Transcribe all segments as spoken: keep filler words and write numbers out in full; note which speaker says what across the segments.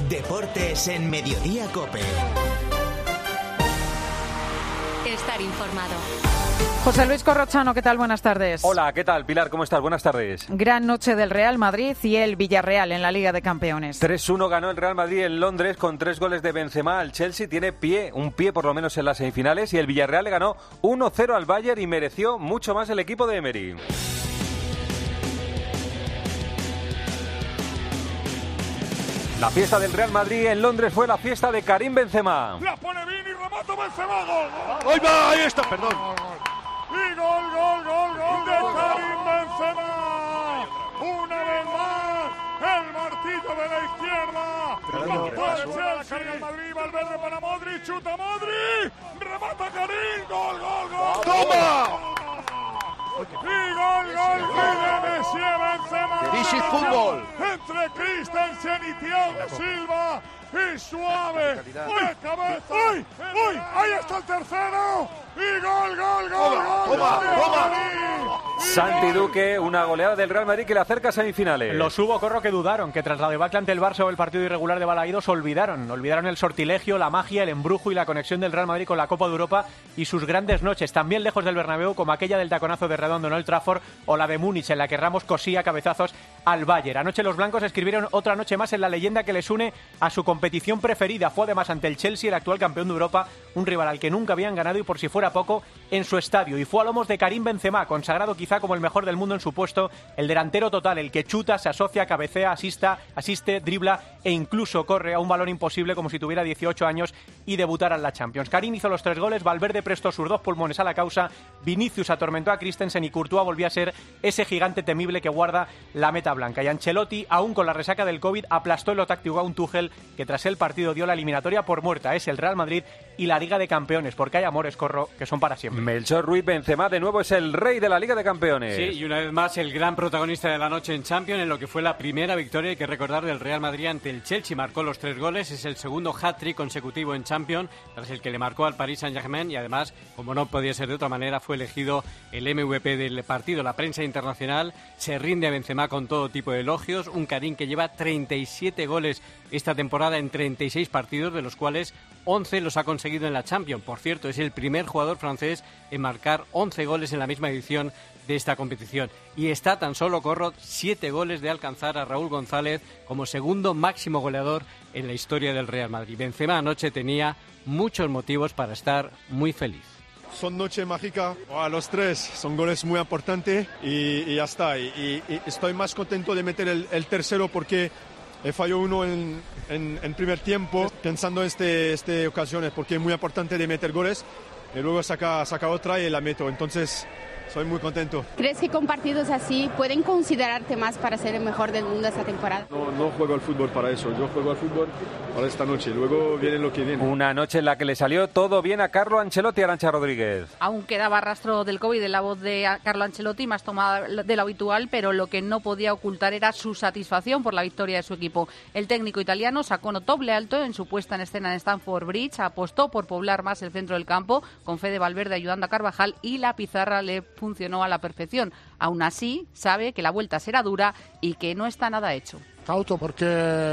Speaker 1: Deportes en Mediodía COPE.
Speaker 2: Estar informado.
Speaker 3: José Luis Corrochano, ¿qué tal? Buenas tardes.
Speaker 4: Hola, ¿qué tal? Pilar, ¿cómo estás? Buenas tardes.
Speaker 3: Gran noche del Real Madrid y el Villarreal en la Liga de Campeones.
Speaker 4: tres uno ganó el Real Madrid en Londres con tres goles de Benzema. El Chelsea tiene pie, un pie por lo menos en las semifinales, y el Villarreal le ganó uno cero al Bayern y mereció mucho más el equipo de Emery. La fiesta del Real Madrid en Londres fue la fiesta de Karim Benzema.
Speaker 5: La pone bien y remata Benzema. Gol.
Speaker 6: ¡Ahí va! ¡Ahí está! Perdón.
Speaker 5: Y gol, gol, gol, gol de Karim Benzema. Una vez más, el martillo de la izquierda. No puede ser, carga el Madrid, Valverde para Modric, chuta Modric. Remata Karim. Gol, gol, gol.
Speaker 6: ¡Toma!
Speaker 5: Y gol, gol, gol de Messi Benzema.
Speaker 6: This is fútbol.
Speaker 5: Entre Christensen y Thiago Silva. Y suave, de cabeza. ¡Uy! ¡Uy! ¡Ahí está el tercero! ¡Y gol, gol, gol, gol!
Speaker 6: ¡Toma, toma!
Speaker 4: Santi Duque, una goleada del Real Madrid que le acerca a semifinales.
Speaker 7: Los hubo, Corro, que dudaron, que tras la debacle ante el Barça o el partido irregular de Balaídos olvidaron. Olvidaron el sortilegio, la magia, el embrujo y la conexión del Real Madrid con la Copa de Europa y sus grandes noches, también lejos del Bernabéu, como aquella del taconazo de Redondo en Old Trafford o la de Múnich, en la que Ramos cosía cabezazos al Bayern. Anoche los blancos escribieron otra noche más en la leyenda que les une a su competición preferida. Fue además ante el Chelsea, el actual campeón de Europa, un rival al que nunca habían ganado y, por si fuera poco, en su estadio. Y fue a lomos de Karim Benzema, consagrado quizá como el mejor del mundo en su puesto, el delantero total, el que chuta, se asocia, cabecea, asista, asiste, dribla e incluso corre a un balón imposible como si tuviera dieciocho años y debutara en la Champions. Karim hizo los tres goles, Valverde prestó sus dos pulmones a la causa, Vinicius atormentó a Christensen y Courtois volvió a ser ese gigante temible que guarda la meta blanca. Y Ancelotti, aún con la resaca del COVID, aplastó en lo táctico a un Tuchel que tras el partido dio la eliminatoria por muerta. Es el Real Madrid y la Liga de Campeones, porque hay amores, Corro, que son para siempre.
Speaker 4: Melchor Ruiz Benzema de nuevo es el rey de la Liga de Campeones.
Speaker 8: Sí, y una vez más el gran protagonista de la noche en Champions, en lo que fue la primera victoria, hay que recordar, del Real Madrid ante el Chelsea. Marcó los tres goles, es el segundo hat-trick consecutivo en Champions, tras el que le marcó al Paris Saint-Germain, y además, como no podía ser de otra manera, fue elegido el M V P del partido. La prensa internacional se rinde a Benzema con todo tipo de elogios, un Karim que lleva treinta y siete goles esta temporada en treinta y seis partidos, de los cuales once los ha conseguido en la Champions. Por cierto, es el primer jugador francés en marcar once goles en la misma edición de esta competición. Y está tan solo, Corro, siete goles de alcanzar a Raúl González como segundo máximo goleador en la historia del Real Madrid. Benzema anoche tenía muchos motivos para estar muy feliz.
Speaker 6: Son noche mágica, a los tres son goles muy importantes y, y ya está. Y, y, y estoy más contento de meter el, el tercero porque he fallado uno en, en, en primer tiempo, pensando en este, este ocasiones, porque es muy importante de meter goles y luego saca, saca otra y la meto. Entonces, soy muy contento.
Speaker 9: ¿Crees que con partidos así pueden considerarte más para ser el mejor del mundo esta temporada?
Speaker 6: No, no juego al fútbol para eso, yo juego al fútbol para esta noche, luego viene lo que viene.
Speaker 4: Una noche en la que le salió todo bien a Carlo Ancelotti. Arantxa Rodríguez.
Speaker 10: Aún quedaba rastro del COVID en la voz de Carlo Ancelotti, más tomada de lo habitual, pero lo que no podía ocultar era su satisfacción por la victoria de su equipo. El técnico italiano sacó notable alto en su puesta en escena en Stamford Bridge, apostó por poblar más el centro del campo, con Fede Valverde ayudando a Carvajal, y la pizarra le funcionó a la perfección. Aún así, sabe que la vuelta será dura y que no está nada hecho.
Speaker 11: Cauto porque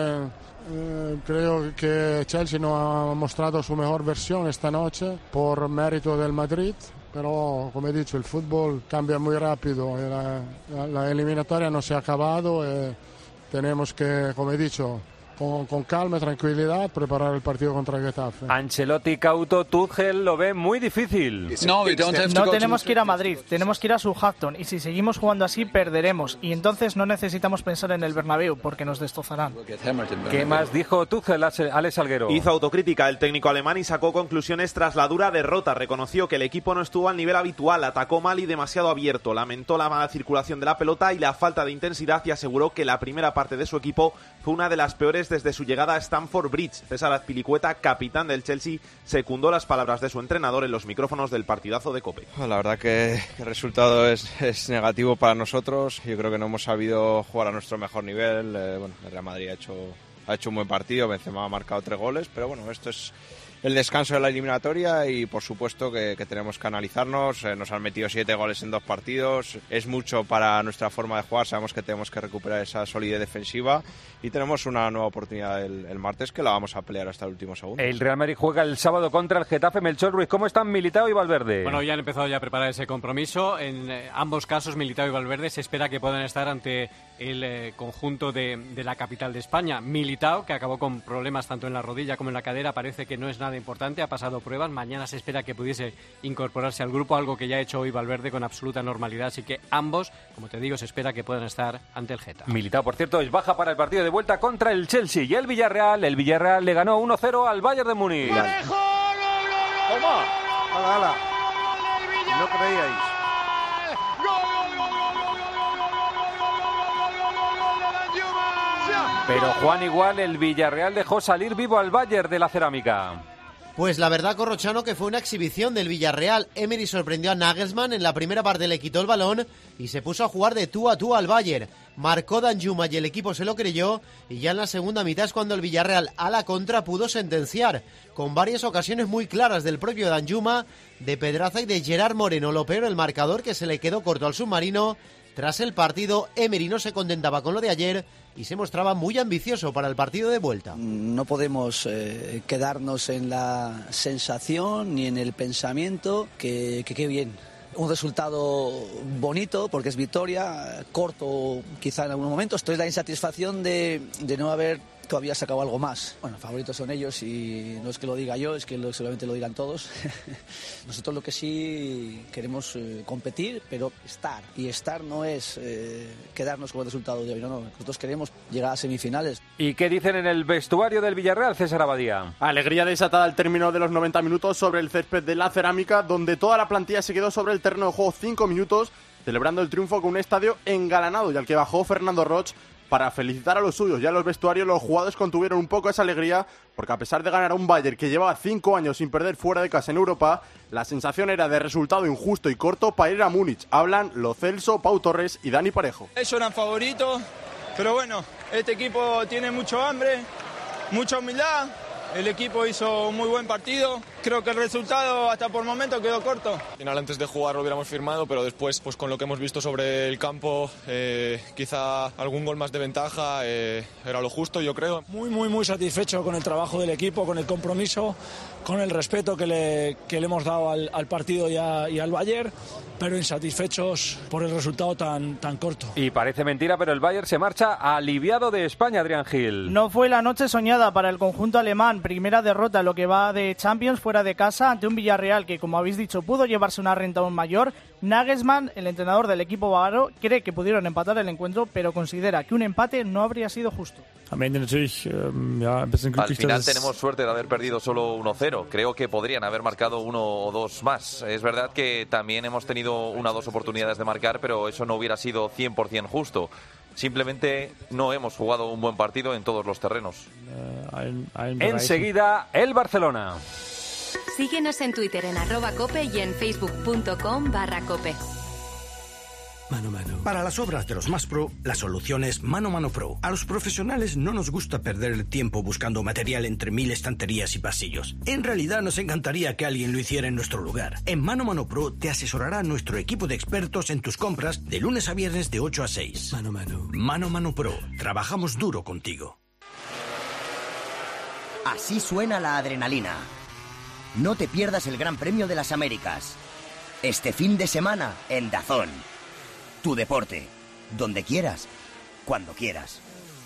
Speaker 11: eh, creo que Chelsea no ha mostrado su mejor versión esta noche por mérito del Madrid, pero como he dicho, el fútbol cambia muy rápido, la, la, la eliminatoria no se ha acabado y tenemos que, como he dicho, Con, con calma y tranquilidad preparar el partido contra el Getafe.
Speaker 4: Ancelotti, Cauto, Tuchel lo ve muy difícil.
Speaker 12: No, no tenemos que ir a Madrid, tenemos que ir a Southampton, y si seguimos jugando así perderemos, y entonces no necesitamos pensar en el Bernabéu porque nos destrozarán.
Speaker 4: ¿Qué más dijo Tuchel, Alex Salguero?
Speaker 13: Hizo autocrítica el técnico alemán y sacó conclusiones tras la dura derrota. Reconoció que el equipo no estuvo al nivel habitual, atacó mal y demasiado abierto, lamentó la mala circulación de la pelota y la falta de intensidad, y aseguró que la primera parte de su equipo fue una de las peores desde su llegada a Stamford Bridge. César Azpilicueta, capitán del Chelsea, secundó las palabras de su entrenador en los micrófonos del partidazo de COPE.
Speaker 14: La verdad que el resultado es, es negativo para nosotros. Yo creo que no hemos sabido jugar a nuestro mejor nivel. Eh, bueno, el Real Madrid ha hecho, ha hecho un buen partido, Benzema ha marcado tres goles, pero bueno, esto es el descanso de la eliminatoria y por supuesto que, que tenemos que analizarnos. Eh, nos han metido siete goles en dos partidos, es mucho para nuestra forma de jugar, sabemos que tenemos que recuperar esa solidez defensiva y tenemos una nueva oportunidad el, el martes que la vamos a pelear hasta el último segundo.
Speaker 4: El Real Madrid juega el sábado contra el Getafe. Melchor Ruiz, ¿cómo están Militao y Valverde?
Speaker 8: Bueno, ya han empezado ya a preparar ese compromiso. En eh, ambos casos, Militao y Valverde, se espera que puedan estar ante el eh, conjunto de, de la capital de España. Militao, que acabó con problemas tanto en la rodilla como en la cadera, parece que no es nada importante, ha pasado pruebas. Mañana se espera que pudiese incorporarse al grupo, algo que ya ha hecho hoy Valverde con absoluta normalidad. Así que ambos, como te digo, se espera que puedan estar ante el Getafe.
Speaker 4: Militao, por cierto, es baja para el partido de vuelta contra el Chelsea y el Villarreal. El Villarreal le ganó uno cero al Bayern de Múnich.
Speaker 15: ¡Toma! ¡Hala, hala! No creíais.
Speaker 4: Pero Juan, igual el Villarreal dejó salir vivo al Bayern de la Cerámica.
Speaker 16: Pues la verdad, Corrochano, que fue una exhibición del Villarreal. Emery sorprendió a Nagelsmann, en la primera parte le quitó el balón y se puso a jugar de tú a tú al Bayern. Marcó Danjuma y el equipo se lo creyó, y ya en la segunda mitad es cuando el Villarreal a la contra pudo sentenciar, con varias ocasiones muy claras del propio Danjuma, de Pedraza y de Gerard Moreno. Lo peor, el marcador, que se le quedó corto al submarino. Tras el partido, Emery no se contentaba con lo de ayer y se mostraba muy ambicioso para el partido de vuelta.
Speaker 17: No podemos eh, quedarnos en la sensación ni en el pensamiento que qué bien. Un resultado bonito porque es victoria, corto quizá en algunos momentos. Esto es la insatisfacción de, de no haber todavía sacado algo más. Bueno, favoritos son ellos y no es que lo diga yo, es que lo, seguramente lo digan todos. Nosotros lo que sí queremos eh, competir, pero estar. Y estar no es eh, quedarnos con el resultado de hoy, no, no. Nosotros queremos llegar a semifinales.
Speaker 4: ¿Y qué dicen en el vestuario del Villarreal, César Abadía?
Speaker 18: Alegría desatada al término de los noventa minutos sobre el césped de la Cerámica, donde toda la plantilla se quedó sobre el terreno de juego cinco minutos, celebrando el triunfo con un estadio engalanado y al que bajó Fernando Roch para felicitar a los suyos. Ya en los vestuarios los jugadores contuvieron un poco esa alegría, porque a pesar de ganar a un Bayern que llevaba cinco años sin perder fuera de casa en Europa, la sensación era de resultado injusto y corto para ir a Múnich. Hablan Lo Celso, Pau Torres y Dani Parejo.
Speaker 19: Ellos eran favoritos, pero bueno, este equipo tiene mucho hambre, mucha humildad. El equipo hizo un muy buen partido. Creo que el resultado hasta por momento quedó corto.
Speaker 20: Al final, antes de jugar lo hubiéramos firmado, pero después, pues con lo que hemos visto sobre el campo, eh, quizá algún gol más de ventaja eh, era lo justo, yo creo.
Speaker 21: Muy, muy, muy satisfecho con el trabajo del equipo, con el compromiso, con el respeto que le, que le hemos dado al, al partido y, a, y al Bayern, pero insatisfechos por el resultado tan, tan corto.
Speaker 4: Y parece mentira, pero el Bayern se marcha aliviado de España, Adrián Gil.
Speaker 12: No fue la noche soñada para el conjunto alemán. Primera derrota lo que va de Champions fuera de casa ante un Villarreal que, como habéis dicho, pudo llevarse una renta aún mayor. Nagelsmann, el entrenador del equipo bávaro, cree que pudieron empatar el encuentro, pero considera que un empate no habría sido justo.
Speaker 22: Al final tenemos suerte de haber perdido solo uno cero. Creo que podrían haber marcado uno o dos más. Es verdad que también hemos tenido una o dos oportunidades de marcar, pero eso no hubiera sido cien por ciento justo. Simplemente no hemos jugado un buen partido en todos los terrenos.
Speaker 4: Enseguida, el Barcelona.
Speaker 2: Síguenos en Twitter en arroba cope y en facebook punto com barra cope.
Speaker 23: Mano Mano. Para las obras de los más pro, la solución es Mano Mano Pro. A los profesionales no nos gusta perder el tiempo buscando material entre mil estanterías y pasillos. En realidad nos encantaría que alguien lo hiciera en nuestro lugar. En Mano Mano Pro te asesorará nuestro equipo de expertos en tus compras de lunes a viernes de ocho a seis. Mano Mano. Mano Mano Pro. Trabajamos duro contigo.
Speaker 24: Así suena la adrenalina. No te pierdas el Gran Premio de las Américas. Este fin de semana en DAZN. Tu deporte, donde quieras, cuando quieras.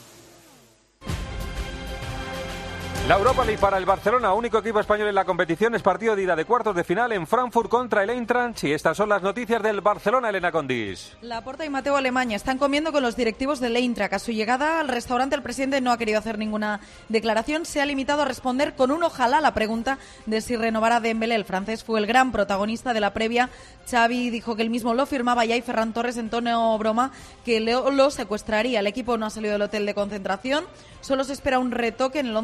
Speaker 4: La Europa League para el Barcelona, único equipo español en la competición, es partido de ida de cuartos de final en Frankfurt contra el Eintracht. Y estas son las noticias del Barcelona, Elena Condis.
Speaker 25: Laporta y Mateo Alemania están comiendo con los directivos del Eintracht. A su llegada al restaurante, el presidente no ha querido hacer ninguna declaración. Se ha limitado a responder con un ojalá a la pregunta de si renovará Dembélé. El francés fue el gran protagonista de la previa. Xavi dijo que él mismo lo firmaba ya, y Ferran Torres, en tono broma, que lo, lo secuestraría. El equipo no ha salido del hotel de concentración. Solo se espera un retoque en el once de gala.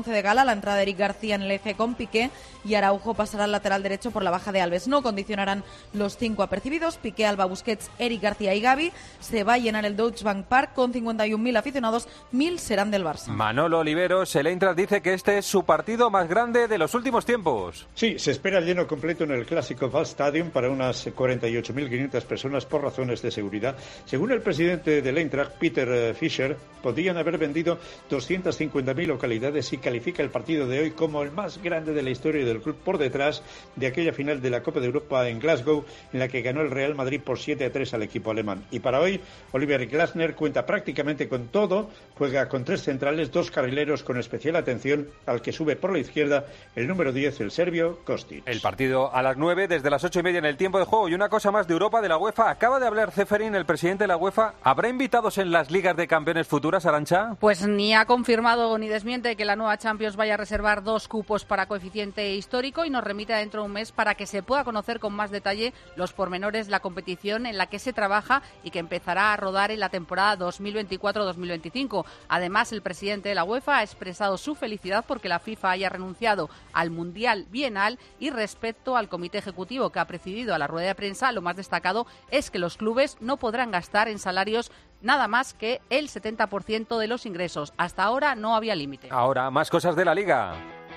Speaker 25: la entrada de Eric García en el E C con Piqué y Araujo pasará al lateral derecho por la baja de Alves. No condicionarán los cinco apercibidos: Piqué, Alba, Busquets, Eric García y Gavi. Se va a llenar el Deutsche Bank Park con cincuenta y un mil aficionados, mil serán del Barça.
Speaker 4: Manolo Oliveros, el Eintracht dice que este es su partido más grande de los últimos tiempos.
Speaker 1: Sí, se espera lleno completo en el clásico Waldstadion para unas cuarenta y ocho mil quinientas personas por razones de seguridad. Según el presidente del Eintracht, Peter Fischer, podrían haber vendido doscientas cincuenta mil localidades y califica el partido de hoy como el más grande de la historia del club, por detrás de aquella final de la Copa de Europa en Glasgow en la que ganó el Real Madrid por siete a tres al equipo alemán. Y para hoy, Oliver Glasner cuenta prácticamente con todo, juega con tres centrales, dos carrileros, con especial atención al que sube por la izquierda el número diez, el serbio Kostic.
Speaker 4: El partido a las nueve, desde las ocho y media en el tiempo de juego. Y una cosa más de Europa, de la UEFA. Acaba de hablar Ceferín, el presidente de la UEFA. ¿Habrá invitados en las ligas de campeones futuras, Arantxa?
Speaker 10: Pues ni ha confirmado ni desmiente que la nueva Champions vaya a reservar dos cupos para coeficiente histórico y nos remite dentro de un mes para que se pueda conocer con más detalle los pormenores de la competición en la que se trabaja y que empezará a rodar en la temporada dos mil veinticuatro dos mil veinticinco. Además, el presidente de la UEFA ha expresado su felicidad porque la FIFA haya renunciado al Mundial Bienal, y respecto al comité ejecutivo que ha precedido a la rueda de prensa, lo más destacado es que los clubes no podrán gastar en salarios nada más que el setenta por ciento de los ingresos. Hasta ahora no había límite.
Speaker 4: Ahora, más cosas de la Liga.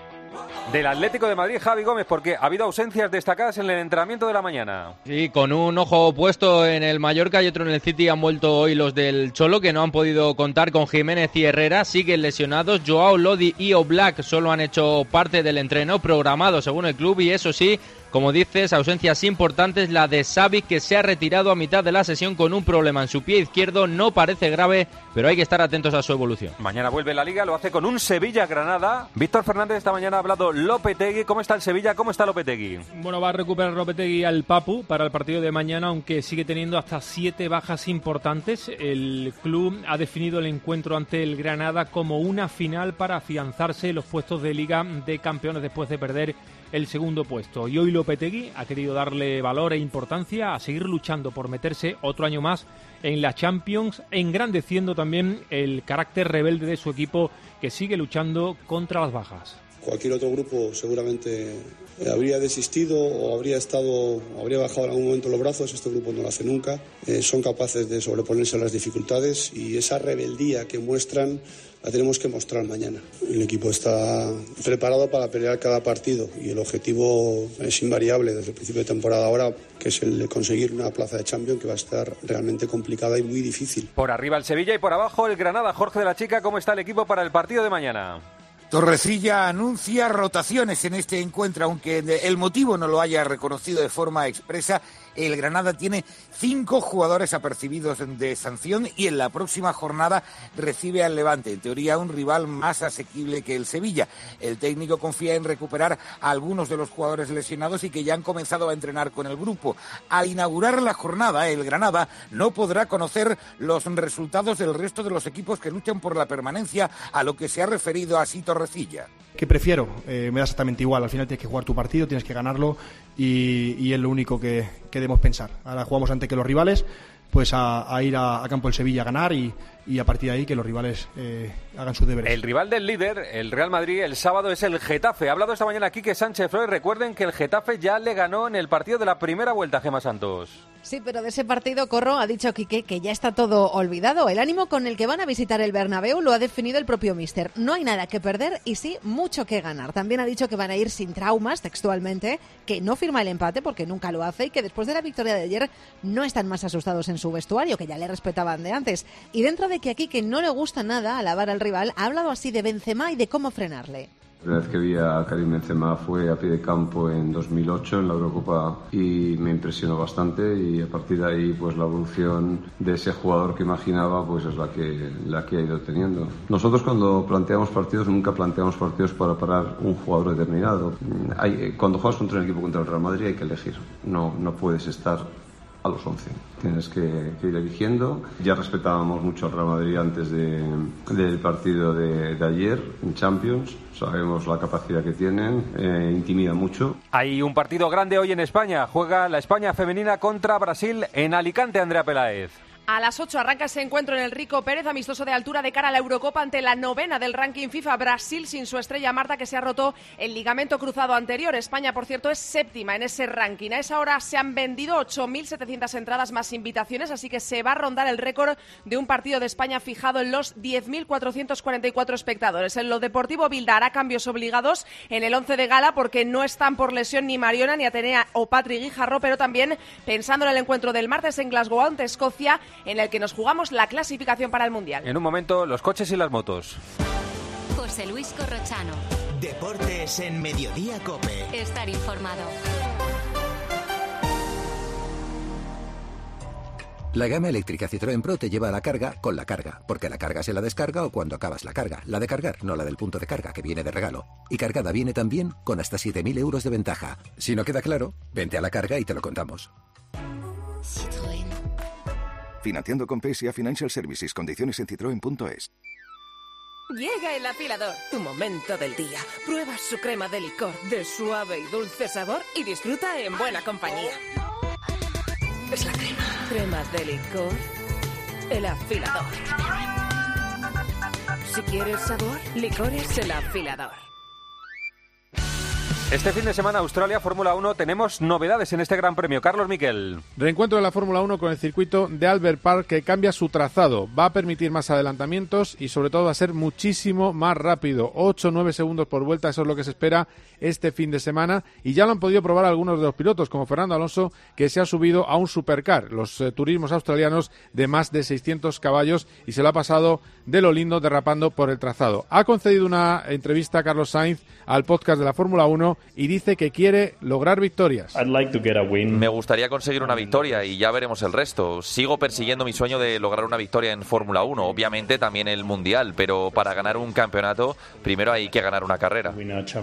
Speaker 4: Del Atlético de Madrid, Javi Gómez, porque ha habido ausencias destacadas en el entrenamiento de la mañana.
Speaker 3: Sí, con un ojo puesto en el Mallorca y otro en el City han vuelto hoy los del Cholo, que no han podido contar con Jiménez y Herrera. Siguen lesionados. Joao, Lodi y Oblak solo han hecho parte del entreno programado según el club, y eso sí, como dices, ausencias importantes, la de Savic, que se ha retirado a mitad de la sesión con un problema en su pie izquierdo. No parece grave, pero hay que estar atentos a su evolución.
Speaker 4: Mañana vuelve la Liga, lo hace con un Sevilla-Granada. Víctor Fernández, esta mañana ha hablado Lopetegui. ¿Cómo está el Sevilla? ¿Cómo está Lopetegui?
Speaker 5: Bueno, va a recuperar Lopetegui al Papu para el partido de mañana, aunque sigue teniendo hasta siete bajas importantes. El club ha definido el encuentro ante el Granada como una final para afianzarse en los puestos de Liga de Campeones después de perder el segundo puesto. Y hoy Lopetegui ha querido darle valor e importancia a seguir luchando por meterse otro año más en la Champions, engrandeciendo también el carácter rebelde de su equipo, que sigue luchando contra las bajas.
Speaker 7: Cualquier otro grupo seguramente habría desistido o habría estado o habría bajado en algún momento los brazos. Este grupo no lo hace nunca. Eh, son capaces de sobreponerse a las dificultades, y esa rebeldía que muestran la tenemos que mostrar mañana. El equipo está preparado para pelear cada partido y el objetivo es invariable desde el principio de temporada ahora, que es el de conseguir una plaza de Champions, que va a estar realmente complicada y muy difícil.
Speaker 4: Por arriba el Sevilla y por abajo el Granada. Jorge de la Chica, ¿cómo está el equipo para el partido de mañana?
Speaker 9: Torrecilla anuncia rotaciones en este encuentro, aunque el motivo no lo haya reconocido de forma expresa. El Granada tiene cinco jugadores apercibidos de sanción y en la próxima jornada recibe al Levante, en teoría un rival más asequible que el Sevilla. El técnico confía en recuperar a algunos de los jugadores lesionados y que ya han comenzado a entrenar con el grupo. Al inaugurar la jornada, el Granada no podrá conocer los resultados del resto de los equipos que luchan por la permanencia, a lo que se ha referido así Torrecilla.
Speaker 26: ¿Qué prefiero? Eh, me da exactamente igual. Al final tienes que jugar tu partido, tienes que ganarlo, y, y es lo único que, que debemos pensar. Ahora jugamos ante que los rivales, pues a, a ir a, a campo del Sevilla a ganar, y, y a partir de ahí que los rivales eh, hagan sus deberes.
Speaker 4: El rival del líder, el Real Madrid, el sábado es el Getafe. Ha hablado esta mañana Quique Sánchez Flores. Recuerden que el Getafe ya le ganó en el partido de la primera vuelta a Gemma Santos.
Speaker 27: Sí, pero de ese partido, Corro, ha dicho Quique que ya está todo olvidado. El ánimo con el que van a visitar el Bernabéu lo ha definido el propio míster. No hay nada que perder y sí mucho que ganar. También ha dicho que van a ir sin traumas, textualmente, que no firma el empate porque nunca lo hace, y que después de la victoria de ayer no están más asustados en su vestuario, que ya le respetaban de antes. Y dentro de que a Quique no le gusta nada alabar al rival, ha hablado así de Benzema y de cómo frenarle.
Speaker 28: La primera vez que vi a Karim Benzema fue a pie de campo en dos mil ocho en la Eurocopa, y me impresionó bastante, y a partir de ahí pues la evolución de ese jugador que imaginaba pues es la que, la que ha ido teniendo. Nosotros cuando planteamos partidos nunca planteamos partidos para parar un jugador determinado. Hay, cuando juegas contra un equipo contra el Real Madrid hay que elegir, no, no puedes estar a los once. Tienes que, que ir eligiendo. Ya respetábamos mucho al Real Madrid antes de, del partido de, de ayer en Champions. Sabemos la capacidad que tienen, eh, intimida mucho.
Speaker 4: Hay un partido grande hoy en España. Juega la España femenina contra Brasil en Alicante, Andrea Peláez.
Speaker 6: A las ocho arranca ese encuentro en el Rico Pérez, amistoso de altura de cara a la Eurocopa ante la novena del ranking FIFA. Brasil sin su estrella Marta, que se ha roto el ligamento cruzado anterior. España, por cierto, es séptima en ese ranking. A esa hora se han vendido ocho mil setecientas entradas más invitaciones, así que se va a rondar el récord de un partido de España fijado en los diez mil cuatrocientos cuarenta y cuatro espectadores. En lo deportivo, Bilda hará cambios obligados en el once de gala porque no están por lesión ni Mariona, ni Atenea o Patri Guijarro, pero también pensando en el encuentro del martes en Glasgow ante Escocia, en el que nos jugamos la clasificación para el Mundial.
Speaker 4: En un momento, los coches y las motos.
Speaker 2: José Luis Corrochano.
Speaker 8: Deportes en Mediodía COPE.
Speaker 2: Estar informado.
Speaker 11: La gama eléctrica Citroën Pro te lleva a la carga con la carga, porque la carga se la descarga o cuando acabas la carga. La de cargar, no la del punto de carga, que viene de regalo. Y cargada viene también con hasta siete mil euros de ventaja. Si no queda claro, vente a la carga y te lo contamos.
Speaker 2: Citroën.
Speaker 13: Financiando con P S A Financial Services. Condiciones en citroen punto es.
Speaker 14: Llega el afilador, tu momento del día. Prueba su crema de licor de suave y dulce sabor y disfruta en buena compañía. Es la crema. Crema de licor. El afilador. Si quieres sabor, licores el afilador.
Speaker 4: Este fin de semana, Australia, Fórmula uno, tenemos novedades en este Gran Premio. Carlos Miquel.
Speaker 15: Reencuentro de la Fórmula uno con el circuito de Albert Park, que cambia su trazado. Va a permitir más adelantamientos y sobre todo va a ser muchísimo más rápido. ocho a nueve segundos por vuelta, eso es lo que se espera este fin de semana. Y ya lo han podido probar algunos de los pilotos, como Fernando Alonso, que se ha subido a un supercar, los eh, turismos australianos de más de seiscientos caballos, y se lo ha pasado de lo lindo derrapando por el trazado. Ha concedido una entrevista a Carlos Sainz al podcast de la Fórmula uno y dice que quiere lograr victorias.
Speaker 22: Me gustaría conseguir una victoria y ya veremos el resto. Sigo persiguiendo mi sueño de lograr una victoria en Fórmula uno, obviamente también el Mundial, pero para ganar un campeonato primero hay que ganar una carrera.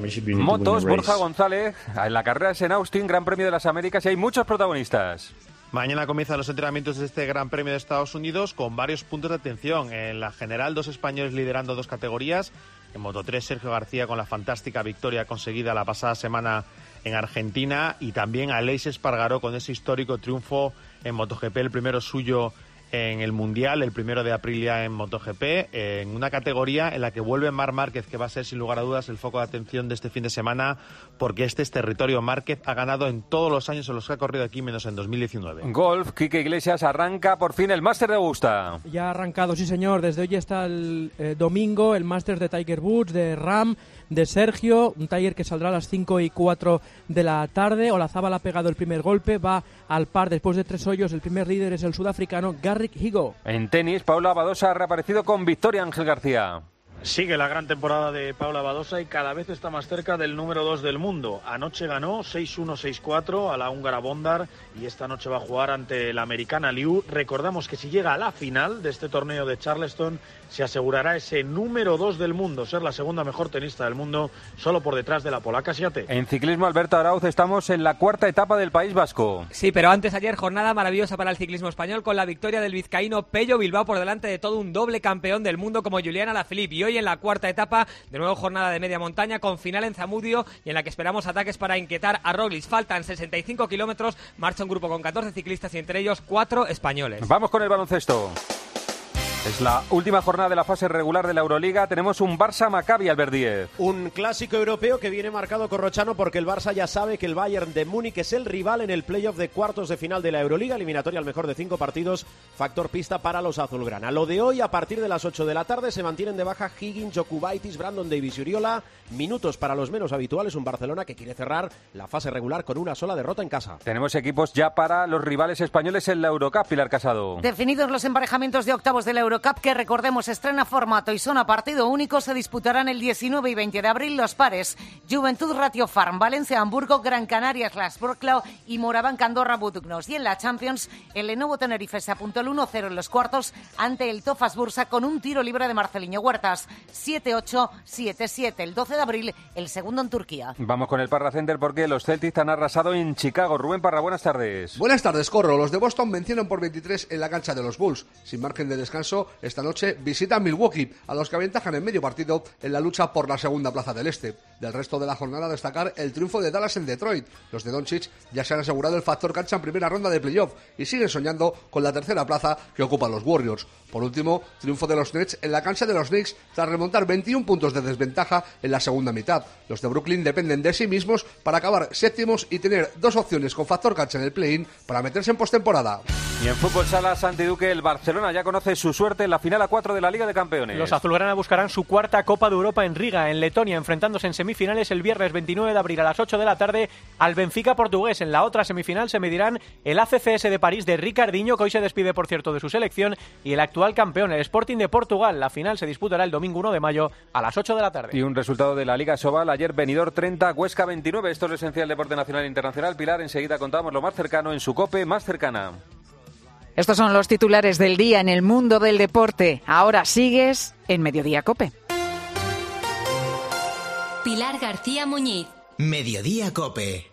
Speaker 4: Motos, Borja González, en la carrera es en Austin, Gran Premio de las Américas, y hay muchos protagonistas.
Speaker 16: Mañana comienzan los entrenamientos de este Gran Premio de Estados Unidos con varios puntos de atención. En la general, dos españoles liderando dos categorías. En Moto tres, Sergio García con la fantástica victoria conseguida la pasada semana en Argentina, y también Aleix Espargaró con ese histórico triunfo en MotoGP, el primero suyo en el Mundial, el primero de Aprilia en MotoGP, en una categoría en la que vuelve Marc Márquez, que va a ser sin lugar a dudas el foco de atención de este fin de semana, porque este es territorio. Márquez ha ganado en todos los años en los que ha corrido aquí, menos en dos mil diecinueve.
Speaker 4: Golf, Quique Iglesias, arranca por fin el Máster de Augusta.
Speaker 17: Ya ha arrancado, sí señor, desde hoy hasta el eh, domingo, el Máster de Tiger Woods, de Ram, de Sergio, un Tiger que saldrá a las cinco y cuatro de la tarde. Olazábal ha pegado el primer golpe, va al par después de tres hoyos. El primer líder es el sudafricano Garrick Higo.
Speaker 4: En tenis, Paula Badosa ha reaparecido con victoria. Ángel García.
Speaker 29: Sigue la gran temporada de Paula Badosa y cada vez está más cerca del número dos del mundo. Anoche ganó seis uno seis cuatro a la húngara Bondar y esta noche va a jugar ante la americana Liu. Recordamos que si llega a la final de este torneo de Charleston, se asegurará ese número dos del mundo, ser la segunda mejor tenista del mundo, solo por detrás de la polaca Siate.
Speaker 4: En ciclismo, Alberto Arauz, estamos en la cuarta etapa del País Vasco.
Speaker 30: Sí, pero antes ayer jornada maravillosa para el ciclismo español con la victoria del vizcaíno Pello Bilbao por delante de todo un doble campeón del mundo como Julián Alaphilippe. Y hoy en la cuarta etapa, de nuevo jornada de media montaña con final en Zamudio y en la que esperamos ataques para inquietar a Roglic. Faltan sesenta y cinco kilómetros, marcha un grupo con catorce ciclistas y entre ellos cuatro españoles.
Speaker 4: Vamos con el baloncesto. Es la última jornada de la fase regular de la Euroliga. Tenemos un Barça-Maccabi, Albert Díez.
Speaker 31: Un clásico europeo que viene marcado, Corrochano, porque el Barça ya sabe que el Bayern de Múnich es el rival en el playoff de cuartos de final de la Euroliga, eliminatoria al mejor de cinco partidos, factor pista para los azulgrana. Lo de hoy, a partir de las ocho de la tarde, se mantienen de baja Higgins, Jokubaitis, Brandon Davis y Uriola. Minutos para los menos habituales, un Barcelona que quiere cerrar la fase regular con una sola derrota en casa.
Speaker 4: Tenemos equipos ya para los rivales españoles en la Eurocup, Pilar Casado.
Speaker 32: Definidos los emparejamientos de octavos de la Eurocup, que recordemos estrena formato y son a partido único, se disputarán el diecinueve y veinte de abril los pares Juventud Ratio Farm, Valencia Hamburgo, Gran Canaria Las Wrocław y Morabanc Andorra Budugnos. Y en la Champions, el Lenovo Tenerife se apuntó el uno cero en los cuartos ante el Tofas Bursa con un tiro libre de Marceliño Huertas. siete ocho, siete siete. El doce de abril, el segundo en Turquía.
Speaker 4: Vamos con el Parra Center porque los Celtics han arrasado en Chicago. Rubén Parra, buenas tardes.
Speaker 33: Buenas tardes, Corro. Los de Boston vencieron por veintitrés en la cancha de los Bulls. Sin margen de descanso,
Speaker 1: cambio, esta noche visita Milwaukee, a los que aventajan en medio partido en la lucha por la segunda plaza del este. Del resto de la jornada destacar el triunfo de Dallas en Detroit. Los de Doncic ya se han asegurado el factor cancha en primera ronda de playoff y siguen soñando con la tercera plaza que ocupan los Warriors. Por último, triunfo de los Nets en la cancha de los Knicks tras remontar veintiún puntos de desventaja en la segunda mitad. Los de Brooklyn dependen de sí mismos para acabar séptimos y tener dos opciones con factor cancha en el play-in para meterse en postemporada.
Speaker 4: Y en fútbol sala Santi Duque, el Barcelona ya conoce su suerte en la final a cuatro de la Liga de Campeones.
Speaker 3: Los azulgrana buscarán su cuarta Copa de Europa en Riga, en Letonia, enfrentándose en semifinales el viernes veintinueve de abril a las ocho de la tarde al Benfica portugués. En la otra semifinal se medirán el A C C S de París de Ricardinho, que hoy se despide por cierto de su selección, y el actual campeón, el Sporting de Portugal. La final se disputará el domingo uno de mayo a las ocho de la tarde.
Speaker 4: Y un resultado de la Liga Sobal, ayer Benidorm treinta, Huesca veintinueve. Esto es lo esencial deporte nacional e internacional. Pilar, enseguida contamos lo más cercano en su COPE más cercana.
Speaker 5: Estos son los titulares del día en el mundo del deporte. Ahora sigues en Mediodía COPE.
Speaker 2: Pilar García Muñiz.
Speaker 8: Mediodía COPE.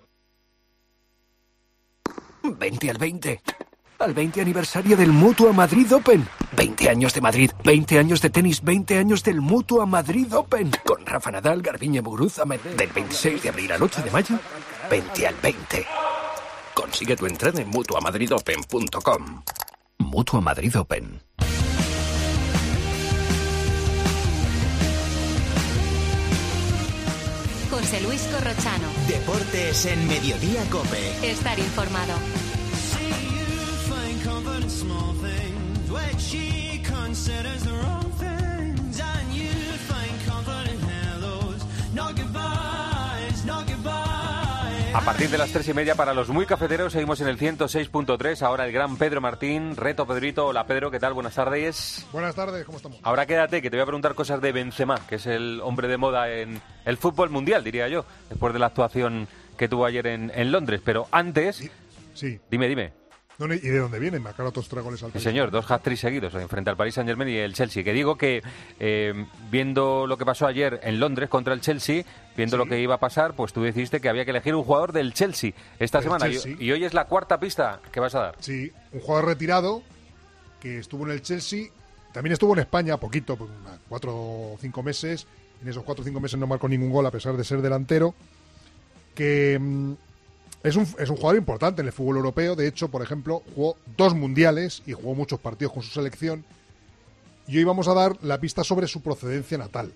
Speaker 10: veinte al veinte. Al veinte aniversario del Mutua Madrid Open. veinte años de Madrid, veinte años de tenis, veinte años del Mutua Madrid Open. Con Rafa Nadal, Garbiñe Muguruza, del veintiséis de abril al ocho de mayo. veinte al veinte. Consigue tu entrada en mutua madrid open punto com. Mutua Madrid Open.
Speaker 2: José Luis Corrochano.
Speaker 8: Deportes en Mediodía COPE.
Speaker 2: Estar informado.
Speaker 4: A partir de las tres y media para los muy cafeteros seguimos en el ciento seis punto tres. Ahora el gran Pedro Martín, reto Pedrito. Hola Pedro, ¿qué tal? Buenas tardes.
Speaker 12: Buenas tardes, ¿cómo estamos?
Speaker 4: Ahora quédate, que te voy a preguntar cosas de Benzema, que es el hombre de moda en el fútbol mundial, diría yo, después de la actuación que tuvo ayer en, en Londres. Pero antes,
Speaker 12: sí.
Speaker 4: dime, dime.
Speaker 12: ¿Y de dónde viene? Me acaba otros tres goles al
Speaker 4: Sí,
Speaker 12: Paris.
Speaker 4: señor, dos hat-tricks seguidos frente al Paris Saint-Germain y el Chelsea. Que digo que, eh, viendo lo que pasó ayer en Londres contra el Chelsea, viendo sí. lo que iba a pasar, pues tú decidiste que había que elegir un jugador del Chelsea esta el semana. Chelsea. Y, y hoy es la cuarta pista que vas a dar.
Speaker 12: Sí, un jugador retirado que estuvo en el Chelsea, también estuvo en España, poquito, pues, cuatro o cinco meses. En esos cuatro o cinco meses no marcó ningún gol a pesar de ser delantero. Que... Mmm, Es un, es un jugador importante en el fútbol europeo. De hecho, por ejemplo, jugó dos mundiales y jugó muchos partidos con su selección. Y hoy vamos a dar la pista sobre su procedencia natal.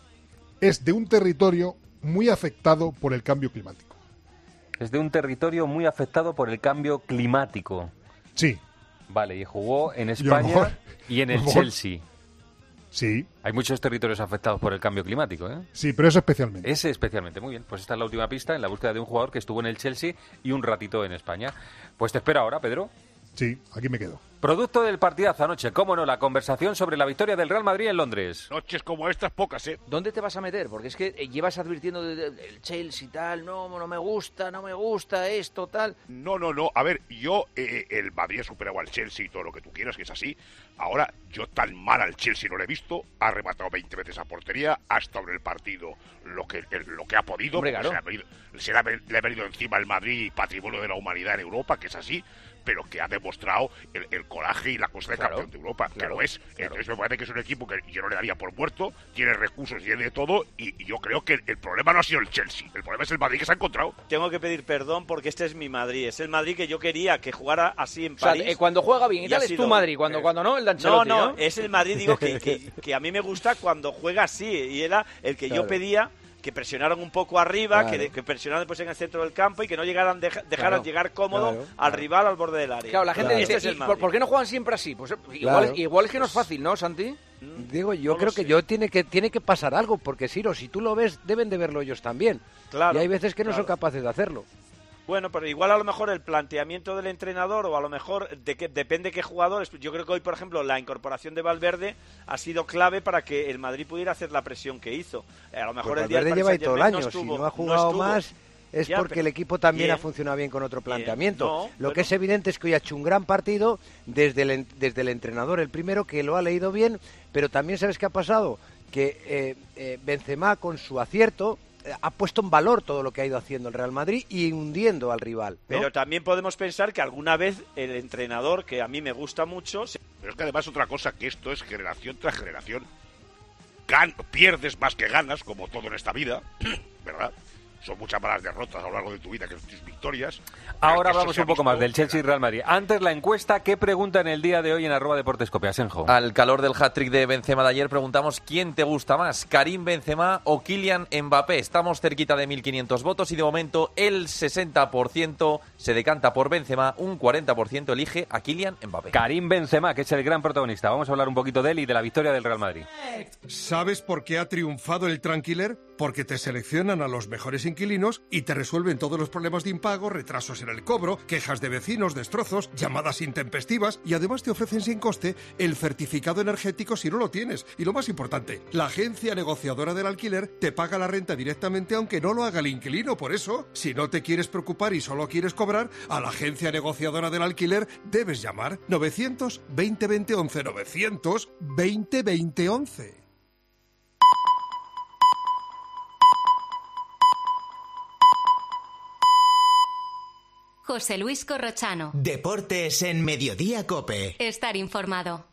Speaker 12: Es de un territorio muy afectado por el cambio climático.
Speaker 4: Es de un territorio muy afectado por el cambio climático.
Speaker 12: Sí.
Speaker 4: Vale, y jugó en España y, y en el Chelsea.
Speaker 12: Sí.
Speaker 4: Hay muchos territorios afectados por el cambio climático, ¿eh?
Speaker 12: Sí, pero ese especialmente.
Speaker 4: Ese especialmente, muy bien. Pues esta es la última pista en la búsqueda de un jugador que estuvo en el Chelsea y un ratito en España. Pues te espero ahora, Pedro.
Speaker 12: Sí, aquí me quedo.
Speaker 4: Producto del partidazo anoche, cómo no, la conversación sobre la victoria del Real Madrid en Londres.
Speaker 18: Noches como estas, pocas, ¿eh?
Speaker 19: ¿Dónde te vas a meter? Porque es que llevas advirtiendo del de, de Chelsea y tal, no, no me gusta, no me gusta esto, tal.
Speaker 18: No, no, no, a ver, yo, eh, el Madrid ha superado al Chelsea y todo lo que tú quieras, que es así. Ahora, yo tan mal al Chelsea no lo he visto, ha rematado veinte veces a portería, ha estado en el partido lo que, el, lo que ha podido.
Speaker 19: Hombre, claro.
Speaker 18: Se, le ha venido, se le, ha, le ha venido encima el Madrid, patrimonio de la humanidad en Europa, que es así, pero que ha demostrado el, el coraje y la cosa de claro, campeón de Europa, claro, que lo es. Claro. Entonces me parece que es un equipo que yo no le daría por muerto, tiene recursos, tiene de todo, y, y yo creo que el, el problema no ha sido el Chelsea, el problema es el Madrid que se ha encontrado.
Speaker 20: Tengo que pedir perdón porque este es mi Madrid, es el Madrid que yo quería que jugara así en París.
Speaker 19: O sea, eh, cuando juega bien y, y tal es tu Madrid, cuando, eh, cuando no, el de Ancelotti,
Speaker 20: no, no,
Speaker 19: ¿no?
Speaker 20: es el Madrid, digo, que, que, que a mí me gusta cuando juega así, y era el que claro. yo pedía que presionaran un poco arriba, claro. que, que presionaran después en el centro del campo y que no llegaran dejaran claro. llegar cómodo claro. al rival al borde del área.
Speaker 19: Claro, la gente
Speaker 20: claro.
Speaker 19: dice,
Speaker 20: este es
Speaker 19: ¿por, ¿por qué no juegan siempre así? Pues igual, claro. igual es que no es fácil, ¿no, Santi?
Speaker 21: Digo, yo no creo que yo tiene que tiene que pasar algo, porque Siro, si tú lo ves, deben de verlo ellos también.
Speaker 20: Claro.
Speaker 21: Y hay veces que no
Speaker 20: claro.
Speaker 21: son capaces de hacerlo.
Speaker 20: Bueno, pero igual a lo mejor el planteamiento del entrenador o a lo mejor de que depende qué jugadores. Yo creo que hoy, por ejemplo, la incorporación de Valverde ha sido clave para que el Madrid pudiera hacer la presión que hizo. A lo mejor
Speaker 21: pues
Speaker 20: el día
Speaker 21: Valverde
Speaker 20: del
Speaker 21: lleva ahí todo el año,
Speaker 20: no estuvo,
Speaker 21: si no ha jugado
Speaker 20: no
Speaker 21: más es ya, porque el equipo también bien, ha funcionado bien con otro planteamiento.
Speaker 20: No,
Speaker 21: lo
Speaker 20: bueno.
Speaker 21: que es evidente es que hoy ha hecho un gran partido desde el, desde el entrenador, el primero, que lo ha leído bien, pero también ¿sabes qué ha pasado? Que eh, eh, Benzema, con su acierto, ha puesto en valor todo lo que ha ido haciendo el Real Madrid y hundiendo al rival, ¿no?
Speaker 20: Pero también podemos pensar que alguna vez el entrenador, que a mí me gusta mucho...
Speaker 18: Pero es que además otra cosa, que esto es generación tras generación. Gan pierdes más que ganas, como todo en esta vida, ¿verdad? Son muchas malas derrotas a lo largo de tu vida que tus victorias.
Speaker 4: Ahora hablamos un poco más del Chelsea y Real Madrid. Antes la encuesta, ¿qué pregunta en el día de hoy en arroba Deportescope? Asenjo.
Speaker 22: Al calor del hat-trick de Benzema de ayer preguntamos ¿quién te gusta más? ¿Karim Benzema o Kylian Mbappé? Estamos cerquita de mil quinientos votos y de momento el sesenta por ciento se decanta por Benzema, un cuarenta por ciento elige a Kylian Mbappé.
Speaker 4: Karim Benzema, que es el gran protagonista. Vamos a hablar un poquito de él y de la victoria del Real Madrid.
Speaker 6: ¿Sabes por qué ha triunfado el Tranquiler? Porque te seleccionan a los mejores inquilinos y te resuelven todos los problemas de impago, retrasos en el cobro, quejas de vecinos, destrozos, llamadas intempestivas y además te ofrecen sin coste el certificado energético si no lo tienes. Y lo más importante, la agencia negociadora del alquiler te paga la renta directamente aunque no lo haga el inquilino. Por eso, si no te quieres preocupar y solo quieres cobrar, a la agencia negociadora del alquiler debes llamar novecientos veinte veinte once, novecientos veinte veinte once.
Speaker 2: José Luis Corrochano.
Speaker 8: Deportes en Mediodía Cope.
Speaker 2: Estar informado.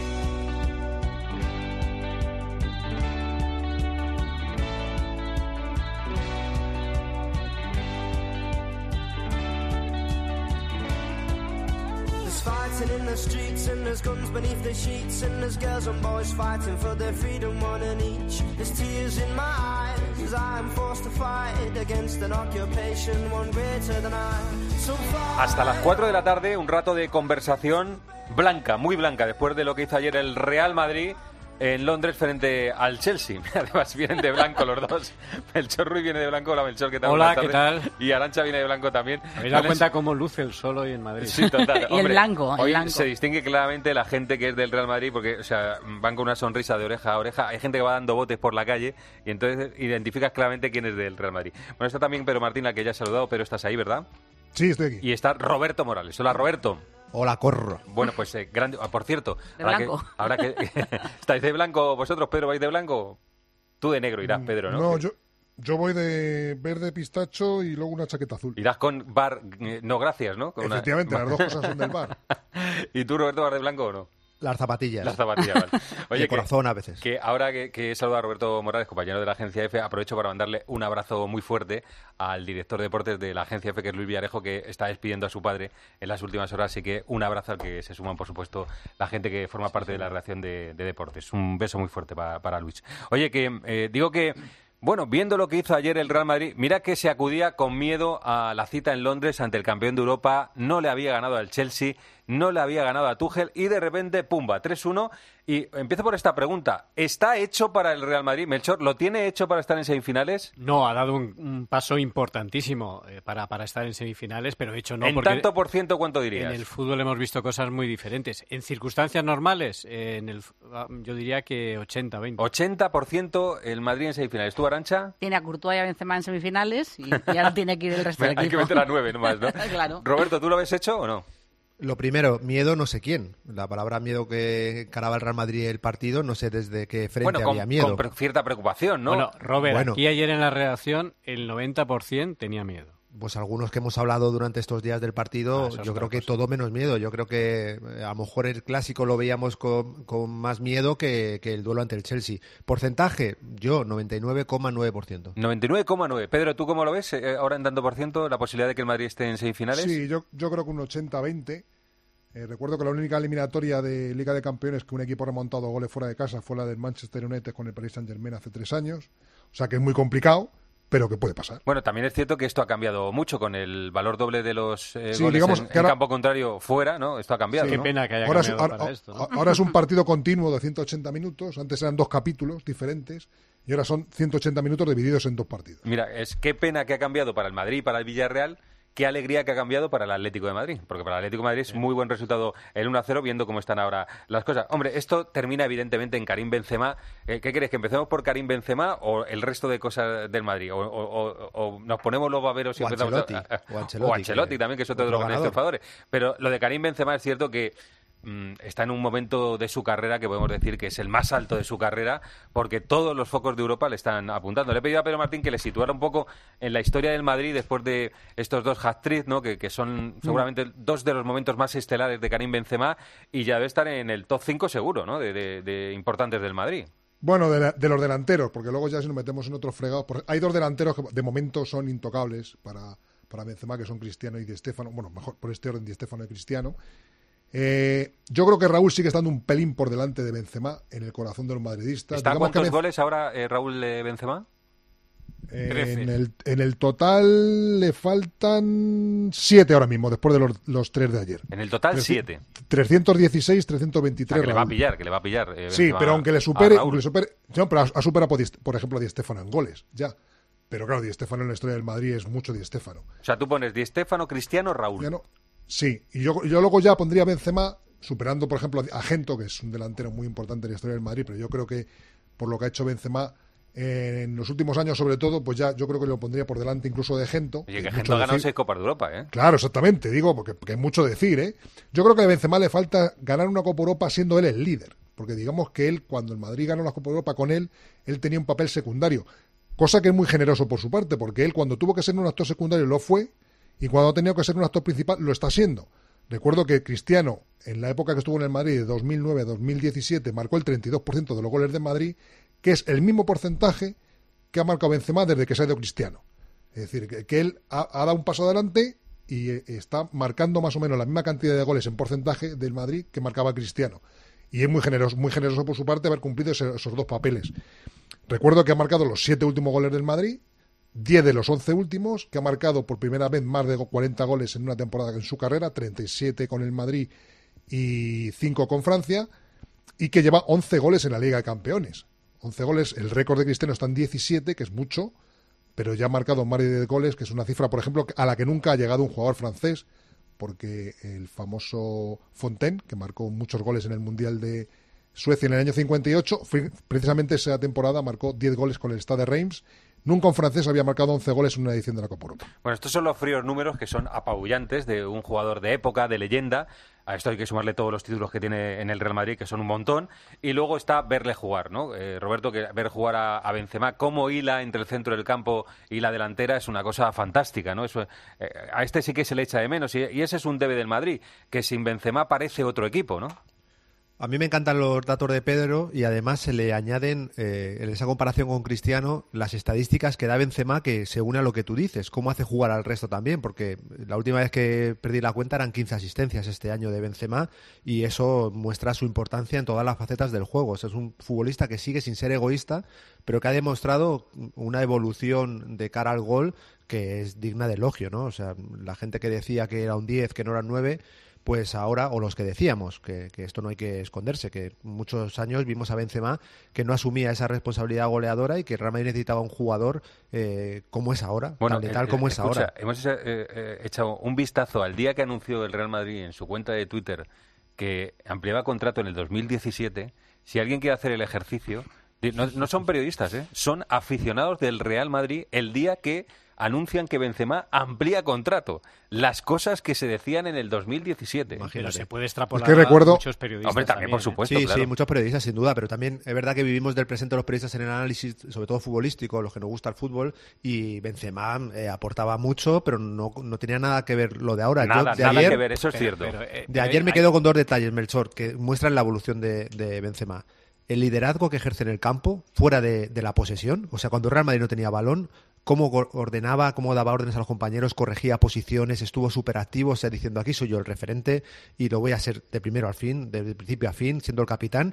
Speaker 7: Fighting in the streets and there's guns beneath the sheets and there's girls and boys fighting for their freedom, one and each. There's tears in my eyes as I am forced to fight against an occupation one greater than I. So far...
Speaker 4: Hasta las cuatro de la tarde, un rato de conversación blanca, muy blanca, después de lo que hizo ayer el Real Madrid en Londres frente al Chelsea. Además vienen de blanco los dos. Melchor Ruiz viene de blanco. Hola Melchor, ¿qué tal?
Speaker 9: Hola, ¿qué tal?
Speaker 4: Y Arantxa viene de blanco también.
Speaker 9: ¿Me habéis dado cuenta cómo luce el sol hoy en Madrid?
Speaker 4: Sí, total.
Speaker 9: Y el
Speaker 4: Hombre,
Speaker 9: blanco, el
Speaker 4: hoy
Speaker 9: blanco.
Speaker 4: se distingue claramente la gente que es del Real Madrid porque, o sea, van con una sonrisa de oreja a oreja. Hay gente que va dando botes por la calle y entonces identificas claramente quién es del Real Madrid. Bueno, está también Pedro Martín, al que ya he saludado. Pedro, estás ahí, ¿verdad?
Speaker 12: Sí, estoy aquí.
Speaker 4: Y está Roberto Morales. Hola, Roberto.
Speaker 11: Hola, Corro.
Speaker 4: Bueno, pues eh, grande. Ah, por cierto,
Speaker 11: De
Speaker 4: ahora
Speaker 11: blanco.
Speaker 4: que, ahora que estáis de blanco vosotros, Pedro, ¿vais de blanco? Tú de negro irás, Pedro, ¿no?
Speaker 12: No, yo, yo voy de verde pistacho y luego una chaqueta azul.
Speaker 4: Irás con bar, eh, no gracias, ¿no? Con
Speaker 12: Efectivamente,
Speaker 4: una...
Speaker 12: las dos cosas son del bar.
Speaker 4: ¿Y tú, Roberto, vas de blanco o no?
Speaker 11: Las zapatillas.
Speaker 4: Las zapatillas, vale. Oye,
Speaker 11: de
Speaker 4: que,
Speaker 11: corazón a veces.
Speaker 4: Que ahora que, que he saludado a Roberto Morales, compañero de la Agencia F, aprovecho para mandarle un abrazo muy fuerte al director de deportes de la Agencia F, que es Luis Villarejo, que está despidiendo a su padre en las últimas horas. Así que un abrazo al que se suman, por supuesto, la gente que forma parte de la redacción de, de deportes. Un beso muy fuerte para, para Luis. Oye, que eh, digo que... Bueno, viendo lo que hizo ayer el Real Madrid, mira que se acudía con miedo a la cita en Londres ante el campeón de Europa, no le había ganado al Chelsea, no le había ganado a Tuchel y de repente, pumba, tres uno. Y empiezo por esta pregunta, ¿está hecho para el Real Madrid? Melchor, ¿lo tiene hecho para estar en semifinales?
Speaker 9: No, ha dado un, un paso importantísimo eh, para, para estar en semifinales, pero hecho no.
Speaker 4: ¿En
Speaker 9: porque
Speaker 4: tanto por ciento cuánto dirías?
Speaker 9: En el fútbol hemos visto cosas muy diferentes. En circunstancias normales, eh, en el, yo diría que ochenta veinte.
Speaker 4: ochenta por ciento el Madrid en semifinales. ¿Tú, Arantxa?
Speaker 13: Tiene a Courtois y a Benzema en semifinales y ya no tiene que ir el resto del equipo.
Speaker 4: Hay que meter a nueve nomás, ¿no?
Speaker 13: Claro.
Speaker 4: Roberto, ¿tú lo habéis hecho o no?
Speaker 11: Lo primero, miedo no sé quién. La palabra miedo que encaraba el Real Madrid el partido, no sé desde qué frente
Speaker 4: bueno, con,
Speaker 11: había miedo.
Speaker 4: con pre- cierta preocupación, ¿no?
Speaker 9: Bueno, Robert,
Speaker 11: Bueno.
Speaker 9: aquí ayer en la redacción el noventa por ciento tenía miedo.
Speaker 11: Pues algunos que hemos hablado durante estos días del partido,
Speaker 9: Ah, eso es
Speaker 11: yo
Speaker 9: otra
Speaker 11: creo que
Speaker 9: cosa.
Speaker 11: todo menos miedo. Yo creo que eh, a lo mejor el clásico lo veíamos con, con más miedo que, que el duelo ante el Chelsea. Porcentaje, yo, noventa y nueve coma nueve por ciento.
Speaker 4: noventa y nueve coma nueve. Pedro, ¿tú cómo lo ves? Eh, ahora en tanto por ciento, la posibilidad de que el Madrid esté en semifinales.
Speaker 12: Sí, yo, yo creo que un ochenta veinte. Eh, recuerdo que la única eliminatoria de Liga de Campeones que un equipo ha remontado goles fuera de casa fue la del Manchester United con el Paris Saint-Germain hace tres años. O sea que es muy complicado, pero que puede pasar.
Speaker 4: Bueno, también es cierto que esto ha cambiado mucho con el valor doble de los eh,
Speaker 12: Sí,
Speaker 4: goles
Speaker 12: digamos
Speaker 4: en,
Speaker 12: que
Speaker 4: en
Speaker 12: ahora-
Speaker 4: campo contrario fuera, ¿no? Esto ha cambiado,
Speaker 12: Sí,
Speaker 4: ¿no?
Speaker 9: Qué pena que haya
Speaker 12: ahora es,
Speaker 9: cambiado
Speaker 12: ahora-
Speaker 9: para esto, ¿no?
Speaker 12: ahora es un partido continuo de ciento ochenta minutos. Antes eran dos capítulos diferentes y ahora son ciento ochenta minutos divididos en dos partidos.
Speaker 4: Mira, es qué pena que ha cambiado para el Madrid y para el Villarreal, qué alegría que ha cambiado para el Atlético de Madrid, porque para el Atlético de Madrid es muy buen resultado el uno a cero viendo cómo están ahora las cosas. Hombre, esto termina evidentemente en Karim Benzema. Eh, ¿Qué queréis, que empecemos por Karim Benzema o el resto de cosas del Madrid? ¿O, o- o- o nos ponemos los baberos y
Speaker 11: O
Speaker 4: empezamos
Speaker 11: Ancelotti,
Speaker 4: a- a-
Speaker 11: o Ancelotti,
Speaker 4: o Ancelotti
Speaker 11: que-
Speaker 4: también, que es otro de
Speaker 11: otro
Speaker 4: los grandes
Speaker 11: ganador.
Speaker 4: triunfadores? Pero lo de Karim Benzema es cierto que mmm, está en un momento de su carrera que podemos decir que es el más alto de su carrera, porque todos los focos de Europa le están apuntando. Le he pedido a Pedro Martín que le situara un poco en la historia del Madrid después de estos dos hat-trick, ¿no? que, que son seguramente mm. dos de los momentos más estelares de Karim Benzema, y ya debe estar en el top cinco seguro, ¿no? de, de, de importantes del Madrid.
Speaker 12: Bueno, de, la, de los delanteros, porque luego ya si nos metemos en otros fregados, hay dos delanteros que de momento son intocables para, para Benzema, que son Cristiano y Di Stéfano, bueno, mejor por este orden Di Stéfano y Cristiano. Eh, yo creo que Raúl sigue estando un pelín por delante de Benzema en el corazón de los madridistas.
Speaker 4: ¿Está a
Speaker 12: Digamos
Speaker 4: cuántos
Speaker 12: que
Speaker 4: goles ahora eh, Raúl eh, Benzema?
Speaker 12: Eh, en, el, en el total le faltan siete ahora mismo, después de los, los tres de ayer.
Speaker 4: En el total siete.
Speaker 12: trescientos dieciséis, trescientos veintitrés.
Speaker 4: O sea, que le va a pillar, que le va a pillar. Eh,
Speaker 12: sí, pero aunque le supere, aunque le supere no, pero ha superado, por, por ejemplo, a Di Stéfano en goles, ya. Pero claro, Di Stéfano en la historia del Madrid es mucho Di Stéfano.
Speaker 4: O sea, tú pones Di Stéfano, Cristiano, Raúl.
Speaker 12: Cristiano, sí, y yo, yo luego ya pondría a Benzema, superando, por ejemplo, a Gento, que es un delantero muy importante en la historia del Madrid, pero yo creo que por lo que ha hecho Benzema en los últimos años, sobre todo, pues ya yo creo que lo pondría por delante incluso de Gento.
Speaker 4: Oye, que Gento ha ganado seis Copas de Europa, ¿eh?
Speaker 12: Claro, exactamente, digo, porque, porque hay mucho decir, ¿eh? Yo creo que a Benzema le falta ganar una Copa Europa siendo él el líder, porque digamos que él, cuando el Madrid ganó la Copa Europa con él, él tenía un papel secundario, cosa que es muy generoso por su parte, porque él cuando tuvo que ser un actor secundario lo fue, y cuando ha tenido que ser un actor principal lo está siendo. Recuerdo que Cristiano, en la época que estuvo en el Madrid, de dos mil nueve a dos mil diecisiete, marcó el treinta y dos por ciento de los goles de Madrid, que es el mismo porcentaje que ha marcado Benzema desde que se ha ido Cristiano. Es decir, que, que él ha, ha dado un paso adelante y eh, está marcando más o menos la misma cantidad de goles en porcentaje del Madrid que marcaba Cristiano. Y es muy generoso, muy generoso por su parte haber cumplido ese, esos dos papeles. Recuerdo que ha marcado los siete últimos goles del Madrid, diez de los once últimos, que ha marcado por primera vez más de cuarenta goles en una temporada en su carrera, treinta y siete con el Madrid y cinco con Francia, y que lleva once goles en la Liga de Campeones. once goles, el récord de Cristiano está en diecisiete, que es mucho, pero ya ha marcado más de goles, que es una cifra, por ejemplo, a la que nunca ha llegado un jugador francés, porque el famoso Fontaine, que marcó muchos goles en el Mundial de Suecia en el año cincuenta y ocho, precisamente esa temporada marcó diez goles con el Stade de Reims. Nunca un francés había marcado once goles en una edición de la Copa Europa.
Speaker 4: Bueno, estos son los fríos números que son apabullantes de un jugador de época, de leyenda. A esto hay que sumarle todos los títulos que tiene en el Real Madrid, que son un montón. Y luego está verle jugar, ¿no? Eh, Roberto, que ver jugar a, a Benzema, cómo hila entre el centro del campo y la delantera es una cosa fantástica, ¿no? Eso, eh, a este sí que se le echa de menos. Y, y ese es un debe del Madrid, que sin Benzema parece otro equipo, ¿no?
Speaker 11: A mí me encantan los datos de Pedro y además se le añaden, eh, en esa comparación con Cristiano, las estadísticas que da Benzema, que se une a lo que tú dices, cómo hace jugar al resto también, porque la última vez que perdí la cuenta eran quince asistencias este año de Benzema y eso muestra su importancia en todas las facetas del juego. O sea, es un futbolista que sigue sin ser egoísta, pero que ha demostrado una evolución de cara al gol que es digna de elogio, ¿no? O sea, la gente que decía que era un diez, que no era un nueve, pues ahora, o los que decíamos, que, que esto no hay que esconderse, que muchos años vimos a Benzema que no asumía esa responsabilidad goleadora y que Real Madrid necesitaba un jugador eh, como es ahora,
Speaker 4: bueno,
Speaker 11: tan letal
Speaker 4: eh,
Speaker 11: como
Speaker 4: eh,
Speaker 11: es
Speaker 4: escucha,
Speaker 11: ahora.
Speaker 4: Hemos eh, eh, echado un vistazo al día que anunció el Real Madrid en su cuenta de Twitter que ampliaba contrato en el dos mil diecisiete. Si alguien quiere hacer el ejercicio, no, no son periodistas, ¿eh? Son aficionados del Real Madrid el día que anuncian que Benzema amplía contrato. Las cosas que se decían en el dos mil diecisiete.
Speaker 9: Imagínate. Pero se puede extrapolar
Speaker 12: es que recuerdo...
Speaker 9: a muchos periodistas.
Speaker 4: Hombre, también,
Speaker 9: también
Speaker 4: por
Speaker 9: ¿eh?
Speaker 4: supuesto.
Speaker 11: Sí,
Speaker 4: claro.
Speaker 11: sí, muchos periodistas, sin duda, pero también es verdad que vivimos del presente de los periodistas en el análisis, sobre todo futbolístico, los que nos gusta el fútbol, y Benzema eh, aportaba mucho, pero no, no tenía nada que ver lo de ahora.
Speaker 4: Nada,
Speaker 11: Yo, de
Speaker 4: nada
Speaker 11: ayer,
Speaker 4: que ver, eso es
Speaker 9: pero,
Speaker 4: cierto.
Speaker 9: Pero, eh,
Speaker 11: de ayer me quedo con dos detalles, Melchor, que muestran la evolución de, de Benzema. El liderazgo que ejerce en el campo, fuera de, de la posesión, o sea, cuando Real Madrid no tenía balón, cómo ordenaba, cómo daba órdenes a los compañeros, corregía posiciones, estuvo súper activo, o sea, diciendo aquí soy yo el referente y lo voy a ser de primero al fin, de principio a fin, siendo el capitán.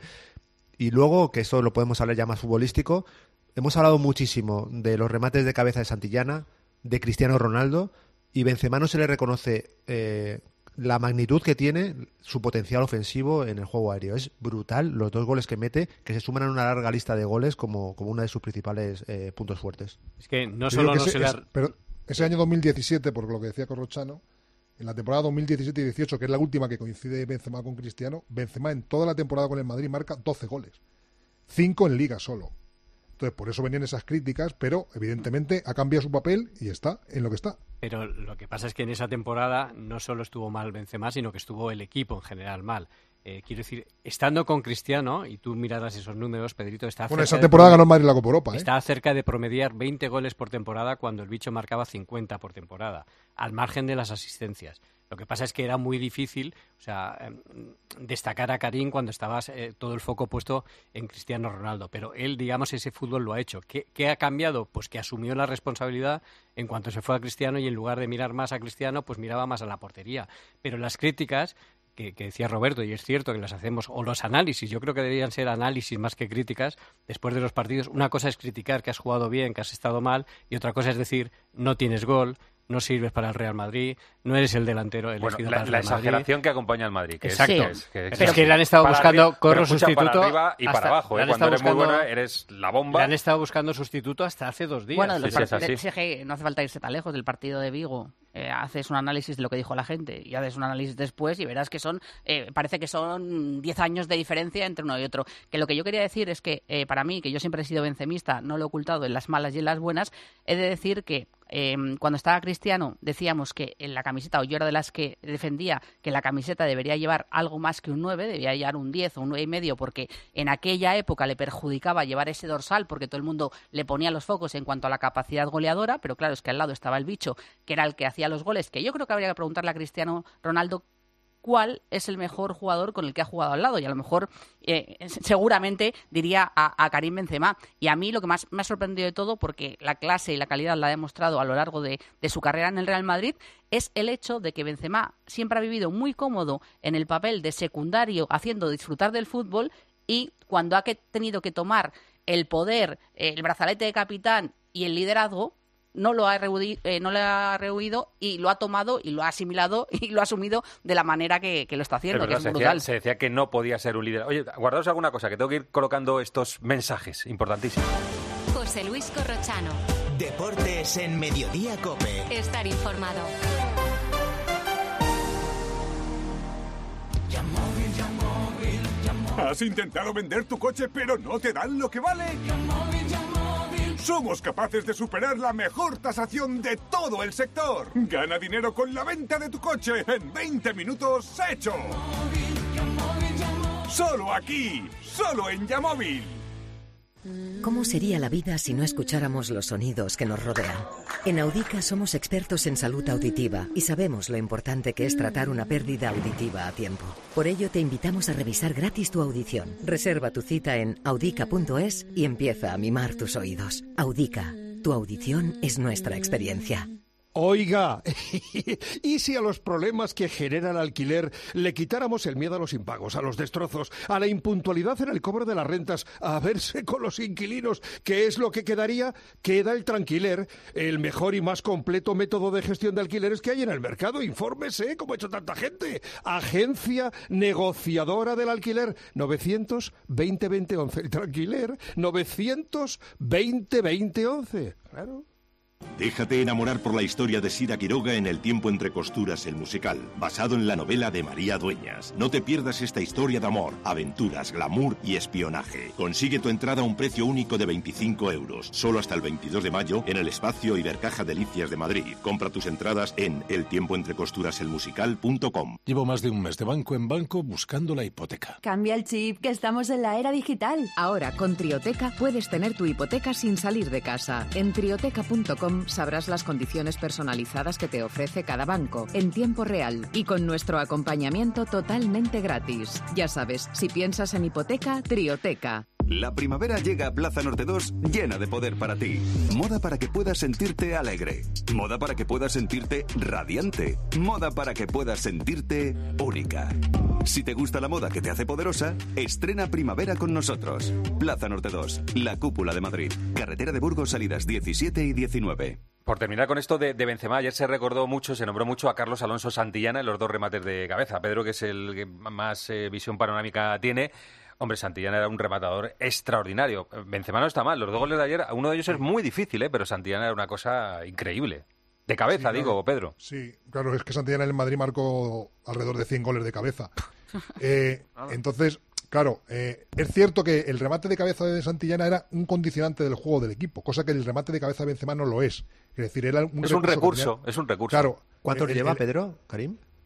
Speaker 11: Y luego, que eso lo podemos hablar ya más futbolístico, hemos hablado muchísimo de los remates de cabeza de Santillana, de Cristiano Ronaldo, y Benzema no se le reconoce eh, la magnitud que tiene su potencial ofensivo en el juego aéreo. Es brutal los dos goles que mete, que se suman a una larga lista de goles como, como uno de sus principales eh, puntos fuertes.
Speaker 9: Es que no solo
Speaker 12: que
Speaker 9: no
Speaker 12: ese,
Speaker 9: se le...
Speaker 12: es, pero ese año dos mil diecisiete, por lo que decía Corrochano, en la temporada dos mil diecisiete y dieciocho, que es la última que coincide Benzema con Cristiano, Benzema en toda la temporada con el Madrid marca doce goles. cinco en Liga solo. Entonces, por eso venían esas críticas, pero evidentemente ha cambiado su papel y está en lo que está.
Speaker 9: Pero lo que pasa es que en esa temporada no solo estuvo mal Benzema, sino que estuvo el equipo en general mal. Eh, quiero decir, estando con Cristiano, y tú mirarás esos números, Pedrito, está
Speaker 12: Bueno,
Speaker 9: cerca
Speaker 12: esa temporada
Speaker 9: de,
Speaker 12: ganó el Madrid la Copa Europa, ¿eh?
Speaker 9: Está cerca de promediar veinte goles por temporada cuando el bicho marcaba cincuenta por temporada, al margen de las asistencias. Lo que pasa es que era muy difícil, o sea, eh, destacar a Karim cuando estabas eh, todo el foco puesto en Cristiano Ronaldo. Pero él, digamos, ese fútbol lo ha hecho. ¿Qué, ¿Qué ha cambiado? Pues que asumió la responsabilidad en cuanto se fue a Cristiano y en lugar de mirar más a Cristiano, pues miraba más a la portería. Pero las críticas que, que decía Roberto, y es cierto que las hacemos, o los análisis, yo creo que deberían ser análisis más que críticas después de los partidos. Una cosa es criticar que has jugado bien, que has estado mal, y otra cosa es decir, no tienes gol, no sirves para el Real Madrid, no eres el delantero elegido
Speaker 4: bueno,
Speaker 9: para
Speaker 4: la,
Speaker 9: el
Speaker 4: la
Speaker 9: Real Madrid.
Speaker 4: exageración que acompaña al Madrid. Que
Speaker 9: Exacto.
Speaker 4: Es, que es, que
Speaker 9: pero es que le han estado buscando
Speaker 4: arriba,
Speaker 9: corro
Speaker 4: escucha,
Speaker 9: sustituto.
Speaker 4: Para arriba y
Speaker 9: hasta,
Speaker 4: para abajo. ¿eh? Cuando eres buscando, muy buena, eres la bomba.
Speaker 9: Le han estado buscando sustituto hasta hace dos días.
Speaker 13: Bueno,
Speaker 4: sí, sí, es así.
Speaker 13: Sí, sí, no hace falta irse tan lejos del partido de Vigo. Eh, haces un análisis de lo que dijo la gente y haces un análisis después y verás que son, eh, parece que son diez años de diferencia entre uno y otro. Que lo que yo quería decir es que eh, para mí, que yo siempre he sido bencemista, no lo he ocultado en las malas y en las buenas, he de decir que eh, cuando estaba Cristiano decíamos que en la camiseta, o yo era de las que defendía que la camiseta debería llevar algo más que un nueve, debería llevar un diez o un nueve y medio, porque en aquella época le perjudicaba llevar ese dorsal porque todo el mundo le ponía los focos en cuanto a la capacidad goleadora, pero claro, es que al lado estaba el bicho, que era el que hacía los goles, que yo creo que habría que preguntarle a Cristiano Ronaldo cuál es el mejor jugador con el que ha jugado al lado, y a lo mejor eh, seguramente diría a, a Karim Benzema. Y a mí lo que más me ha sorprendido de todo, porque la clase y la calidad la ha demostrado a lo largo de, de su carrera en el Real Madrid, es el hecho de que Benzema siempre ha vivido muy cómodo en el papel de secundario, haciendo disfrutar del fútbol, y cuando ha que, tenido que tomar el poder, el brazalete de capitán y el liderazgo, no lo ha rehuido, eh, no lo ha rehuido y lo ha tomado y lo ha asimilado y lo ha asumido de la manera que, que lo está haciendo,
Speaker 4: es verdad,
Speaker 13: que es
Speaker 4: se
Speaker 13: brutal.
Speaker 4: Decía, se decía que no podía ser un líder. Oye, guardaos alguna cosa, que tengo que ir colocando estos mensajes importantísimos.
Speaker 2: José Luis Corrochano.
Speaker 8: Deportes en Mediodía COPE.
Speaker 2: Estar informado.
Speaker 14: ¿Has intentado vender tu coche pero no te dan lo que vale? Somos capaces de superar la mejor tasación de todo el sector. Gana dinero con la venta de tu coche en veinte minutos hecho. Solo aquí, solo en Yamóvil.
Speaker 15: ¿Cómo sería la vida si no escucháramos los sonidos que nos rodean? En Audica somos expertos en salud auditiva y sabemos lo importante que es tratar una pérdida auditiva a tiempo. Por ello te invitamos a revisar gratis tu audición. Reserva tu cita en audica punto es y empieza a mimar tus oídos. Audica, tu audición es nuestra experiencia.
Speaker 6: Oiga, ¿y si a los problemas que genera el alquiler le quitáramos el miedo a los impagos, a los destrozos, a la impuntualidad en el cobro de las rentas, a verse con los inquilinos? ¿Qué es lo que quedaría? Queda el Tranquiler, el mejor y más completo método de gestión de alquileres que hay en el mercado. Infórmese, como ha hecho tanta gente. Agencia negociadora del alquiler, novecientos veinte veinte once. El Tranquiler, novecientos veinte veinte once. Claro.
Speaker 16: Déjate enamorar por la historia de Sira Quiroga en El tiempo entre costuras, el musical, basado en la novela de María Dueñas. No te pierdas esta historia de amor, aventuras, glamour y espionaje. Consigue tu entrada a un precio único de veinticinco euros, solo hasta el veintidós de mayo en el espacio Ibercaja Delicias de Madrid. Compra tus entradas en el tiempo entre costuras el musical punto com.
Speaker 17: Llevo más de un mes de banco en banco buscando la hipoteca.
Speaker 23: Cambia el chip, que estamos en la era digital.
Speaker 5: Ahora, con Trioteca puedes tener tu hipoteca sin salir de casa. En trioteca punto com sabrás las condiciones personalizadas que te ofrece cada banco en tiempo real y con nuestro acompañamiento totalmente gratis. Ya sabes, si piensas en hipoteca, Trioteca.
Speaker 24: La primavera llega a Plaza Norte dos llena de poder para ti. Moda para que puedas sentirte alegre. Moda para que puedas sentirte radiante. Moda para que puedas sentirte única. Si te gusta la moda que te hace poderosa, estrena primavera con nosotros. Plaza Norte dos, la cúpula de Madrid. Carretera de Burgos, salidas diecisiete y diecinueve.
Speaker 4: Por terminar con esto de, de Benzema, ayer se recordó mucho, se nombró mucho a Carlos Alonso Santillana en los dos remates de cabeza. Pedro, que es el que más eh, visión panorámica tiene. Hombre, Santillana era un rematador extraordinario. Benzema no está mal. Los dos goles de ayer, uno de ellos es muy difícil, ¿eh? Pero Santillana era una cosa increíble. De cabeza, sí, claro. Digo, Pedro.
Speaker 12: Sí, claro, es que Santillana en el Madrid marcó alrededor de cien goles de cabeza. eh, entonces, claro, eh, es cierto que el remate de cabeza de Santillana era un condicionante del juego del equipo, cosa que el remate de cabeza de Benzema no lo es. Es decir, era un
Speaker 4: es
Speaker 12: recurso.
Speaker 4: un recurso,
Speaker 12: tenía...
Speaker 4: es un recurso.
Speaker 12: Claro.
Speaker 11: ¿Cuántos
Speaker 12: el,
Speaker 11: lleva
Speaker 12: el,
Speaker 11: Pedro, Karim?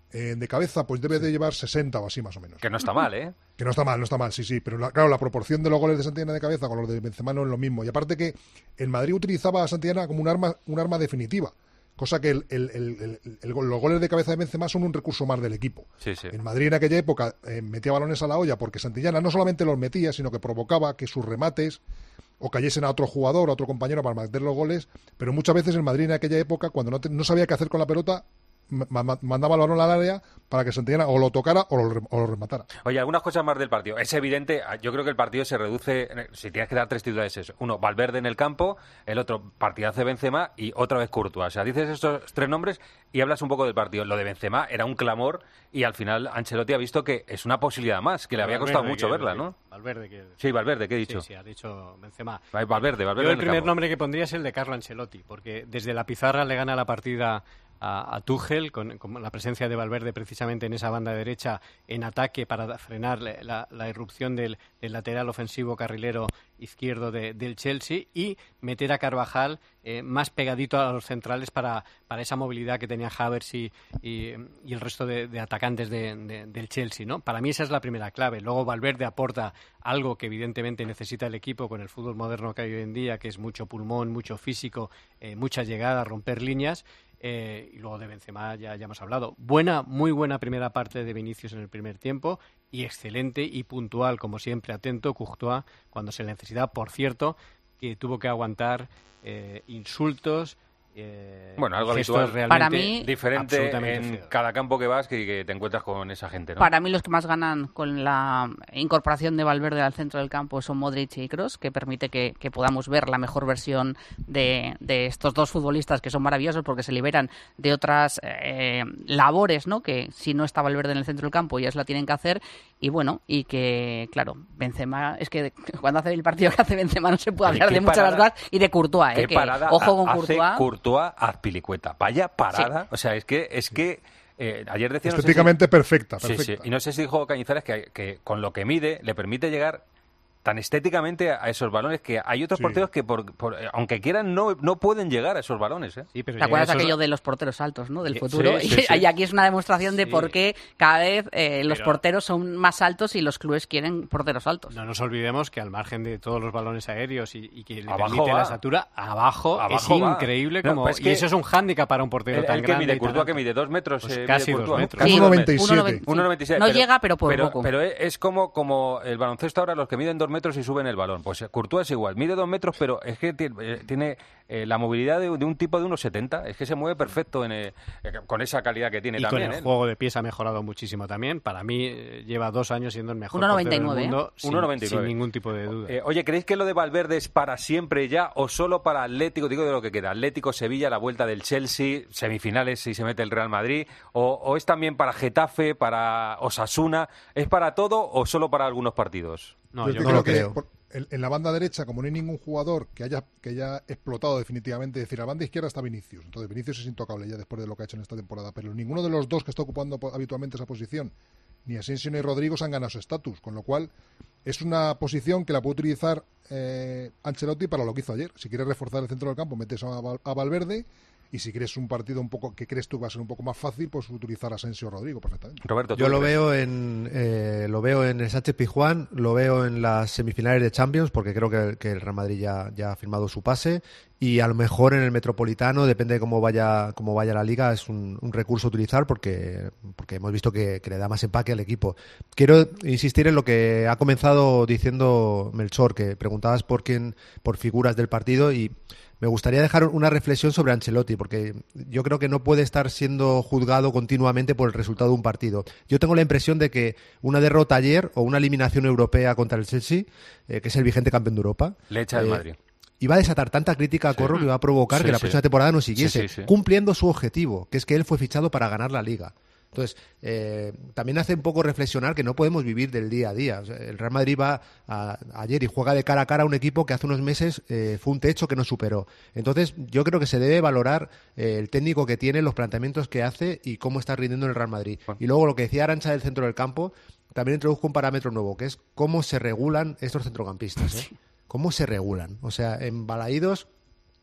Speaker 12: eh, de cabeza, pues debe de llevar sesenta o así más o menos.
Speaker 4: Que no está mal, ¿eh?
Speaker 12: Que no está mal, no está mal, sí, sí. Pero la, claro, la proporción de los goles de Santillana de cabeza con los de Benzema no es lo mismo. Y aparte que el Madrid utilizaba a Santillana como un arma, un arma definitiva. Cosa que el, el, el, el, el, los goles de cabeza de Benzema son un recurso más del equipo.
Speaker 4: Sí, sí.
Speaker 12: En Madrid en aquella época eh, metía balones a la olla porque Santillana no solamente los metía, sino que provocaba que sus remates o cayesen a otro jugador, a otro compañero para meter los goles. Pero muchas veces en Madrid en aquella época, cuando no, te, no sabía qué hacer con la pelota, mandaba el balón al área para que Santillana o lo tocara o lo, o lo rematara.
Speaker 4: Oye, algunas cosas más del partido. Es evidente, yo creo que el partido se reduce, si tienes que dar tres titulares, es uno, Valverde en el campo, el otro, partidazo de Benzema y otra vez Courtois. O sea, dices estos tres nombres y hablas un poco del partido. Lo de Benzema era un clamor y al final Ancelotti ha visto que es una posibilidad más, que le había
Speaker 9: Valverde,
Speaker 4: costado mucho
Speaker 9: que,
Speaker 4: verla,
Speaker 9: que,
Speaker 4: ¿no?
Speaker 9: Valverde, que...
Speaker 4: Sí, Valverde, ¿qué he dicho?
Speaker 9: Sí, sí, ha dicho Benzema.
Speaker 4: Valverde, Valverde.
Speaker 9: Yo el
Speaker 4: en el
Speaker 9: primer
Speaker 4: campo.
Speaker 9: nombre que pondría es el de Carlo Ancelotti, porque desde la pizarra le gana la partida a, a Tuchel, con, con la presencia de Valverde precisamente en esa banda derecha en ataque para frenar la, la irrupción del, del lateral ofensivo carrilero izquierdo de, del Chelsea y meter a Carvajal eh, más pegadito a los centrales para, para esa movilidad que tenía Havertz y, y, y el resto de, de atacantes de, de, del Chelsea, ¿no? Para mí esa es la primera clave. Luego Valverde aporta algo que evidentemente necesita el equipo con el fútbol moderno que hay hoy en día, que es mucho pulmón, mucho físico, eh, mucha llegada, romper líneas. Eh, y luego de Benzema ya, ya hemos hablado. Buena, muy buena primera parte de Vinicius en el primer tiempo y excelente y puntual, como siempre, atento Courtois cuando se le necesitaba. Por cierto, que tuvo que aguantar eh, insultos. Eh,
Speaker 4: bueno, algo habitual, para mí, diferente en feo. Cada campo que vas que, que te encuentras con esa gente, ¿no?
Speaker 13: Para mí los que más ganan con la incorporación de Valverde al centro del campo son Modric y Kroos, que permite que, que podamos ver la mejor versión de, de estos dos futbolistas que son maravillosos porque se liberan de otras eh, labores, ¿no? Que si no está Valverde en el centro del campo ellas la tienen que hacer y bueno, y que claro, Benzema, es que cuando hace el partido que hace Benzema no se puede hablar de muchas de las cosas y de Courtois, ¿eh? Que, ojo con Courtois.
Speaker 4: Courtois Azpilicueta. Vaya parada. Sí. O sea, es que es que eh, ayer decía...
Speaker 12: Estéticamente
Speaker 4: no sé si,
Speaker 12: perfecta, perfecta.
Speaker 4: Sí, sí. Y no sé si dijo Cañizares que, que con lo que mide le permite llegar tan estéticamente a esos balones que hay otros sí. porteros que, por, por, aunque quieran, no, no pueden llegar a esos balones. ¿eh?
Speaker 13: Sí, pero ¿te acuerdas esos... aquello de los porteros altos, ¿no? Del futuro. Sí, sí, sí. Y aquí es una demostración de sí. por qué cada vez eh, los pero... porteros son más altos y los clubes quieren porteros altos.
Speaker 9: No nos olvidemos que al margen de todos los balones aéreos y, y que le
Speaker 4: abajo
Speaker 9: permite
Speaker 4: va.
Speaker 9: la estatura, abajo,
Speaker 4: abajo
Speaker 9: es
Speaker 4: va.
Speaker 9: increíble.
Speaker 4: No,
Speaker 9: como
Speaker 4: pues es que
Speaker 9: y eso es un hándicap para un portero
Speaker 4: el,
Speaker 9: tan
Speaker 4: el que
Speaker 9: grande.
Speaker 4: Mide Courtois, que mide dos metros.
Speaker 9: Pues
Speaker 4: eh,
Speaker 9: casi
Speaker 4: mide
Speaker 9: dos metros.
Speaker 12: Casi uno noventa y siete.
Speaker 4: uno noventa y siete.
Speaker 13: No
Speaker 4: pero,
Speaker 13: llega, pero por
Speaker 4: pero,
Speaker 13: poco.
Speaker 4: Pero es como, como el baloncesto ahora, los que miden dos metros y suben el balón. Pues Courtois es igual, mide dos metros, pero es que tiene, tiene eh, la movilidad de, de un tipo de unos setenta, es que se mueve perfecto en, eh, con esa calidad que tiene
Speaker 9: y
Speaker 4: también.
Speaker 9: Con el
Speaker 4: ¿eh?
Speaker 9: juego de pies ha mejorado muchísimo también. Para mí eh, lleva dos años siendo el mejor
Speaker 13: uno noventa y
Speaker 9: portero
Speaker 13: nueve,
Speaker 9: del mundo,
Speaker 13: ¿eh?
Speaker 9: sin,
Speaker 4: uno noventa y nueve.
Speaker 9: sin ningún tipo de duda.
Speaker 4: Eh, oye, ¿creéis que lo de Valverde es para siempre ya o solo para Atlético? Digo de lo que queda, Atlético, Sevilla, la vuelta del Chelsea, semifinales si se mete el Real Madrid, o, o es también para Getafe, para Osasuna, ¿es para todo o solo para algunos partidos?
Speaker 12: No, yo, yo creo, creo que creo. Por, en, en la banda derecha, como no hay ningún jugador que haya que haya explotado definitivamente, es decir, a la banda izquierda está Vinicius, entonces Vinicius es intocable ya después de lo que ha hecho en esta temporada, pero ninguno de los dos que está ocupando habitualmente esa posición, ni Asensio ni Rodrigo, se han ganado su estatus, con lo cual es una posición que la puede utilizar eh, Ancelotti para lo que hizo ayer. Si quieres reforzar el centro del campo, metes a, Val, a Valverde. Y si quieres un partido un poco que crees tú que va a ser un poco más fácil, pues utilizar a Asensio o Rodrigo perfectamente.
Speaker 4: Roberto,
Speaker 11: yo lo veo en eh, lo veo en el Sánchez Pizjuán, lo veo en las semifinales de Champions, porque creo que, que el Real Madrid ya, ya ha firmado su pase, y a lo mejor en el Metropolitano, depende de cómo vaya cómo vaya la Liga, es un, un recurso a utilizar porque porque hemos visto que, que le da más empaque al equipo. Quiero insistir en lo que ha comenzado diciendo Melchor, que preguntabas por quién, por figuras del partido, y me gustaría dejar una reflexión sobre Ancelotti, porque yo creo que no puede estar siendo juzgado continuamente por el resultado de un partido. Yo tengo la impresión de que una derrota ayer o una eliminación europea contra el Chelsea, eh, que es el vigente campeón de Europa,
Speaker 4: le echa el
Speaker 11: eh,
Speaker 4: Madrid.
Speaker 11: Iba a desatar tanta crítica a Corro sí. que iba a provocar sí, que la próxima sí. temporada no siguiese, sí, sí, sí. cumpliendo su objetivo, que es que él fue fichado para ganar la Liga. Entonces, eh, también hace un poco reflexionar que no podemos vivir del día a día. O sea, el Real Madrid va a, a ayer y juega de cara a cara a un equipo que hace unos meses eh, fue un techo que no superó. Entonces, yo creo que se debe valorar eh, el técnico que tiene, los planteamientos que hace y cómo está rindiendo en el Real Madrid. Y luego lo que decía Arantxa del centro del campo, también introduzco un parámetro nuevo, que es cómo se regulan estos centrocampistas. ¿eh? ¿Cómo se regulan? O sea, en Balaídos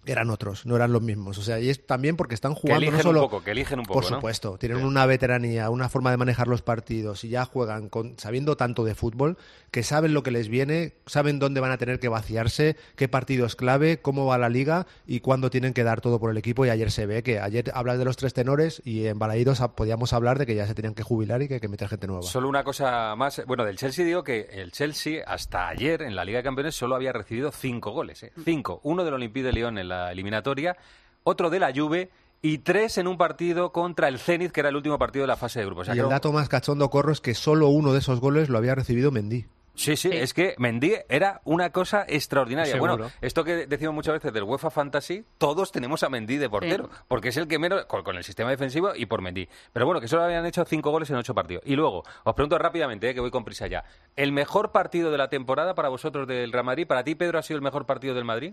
Speaker 11: eran otros, no eran los mismos. O sea, y es también porque están jugando.
Speaker 4: Que eligen
Speaker 11: no solo,
Speaker 4: un poco, que eligen un poco,
Speaker 11: por supuesto,
Speaker 4: ¿no?
Speaker 11: tienen
Speaker 4: Sí.
Speaker 11: una veteranía, una forma de manejar los partidos y ya juegan con, sabiendo tanto de fútbol, que saben lo que les viene, saben dónde van a tener que vaciarse, qué partido es clave, cómo va la liga y cuándo tienen que dar todo por el equipo. Y ayer se ve que ayer hablas de los tres tenores y en Balaídos podíamos hablar de que ya se tenían que jubilar y que hay que meter gente nueva.
Speaker 4: Solo una cosa más. Bueno, del Chelsea digo que el Chelsea hasta ayer en la Liga de Campeones solo había recibido cinco goles. ¿eh? Cinco. Uno del Olympique de Lyon en la eliminatoria, otro de la Juve y tres en un partido contra el Zenit, que era el último partido de la fase de grupos. O sea,
Speaker 11: y el
Speaker 4: creo...
Speaker 11: dato más cachondo, Corro, es que solo uno de esos goles lo había recibido Mendy.
Speaker 4: Sí, sí, es que Mendy era una cosa extraordinaria.
Speaker 11: Seguro.
Speaker 4: Bueno, esto que decimos muchas veces del UEFA Fantasy, todos tenemos a Mendy de portero,
Speaker 13: Sí.
Speaker 4: porque es el que menos, con, con el sistema defensivo y por Mendy. Pero bueno, que solo habían hecho cinco goles en ocho partidos. Y luego, os pregunto rápidamente, eh, que voy con prisa ya, ¿el mejor partido de la temporada para vosotros del Real Madrid? ¿Para ti, Pedro, ha sido el mejor partido del Madrid?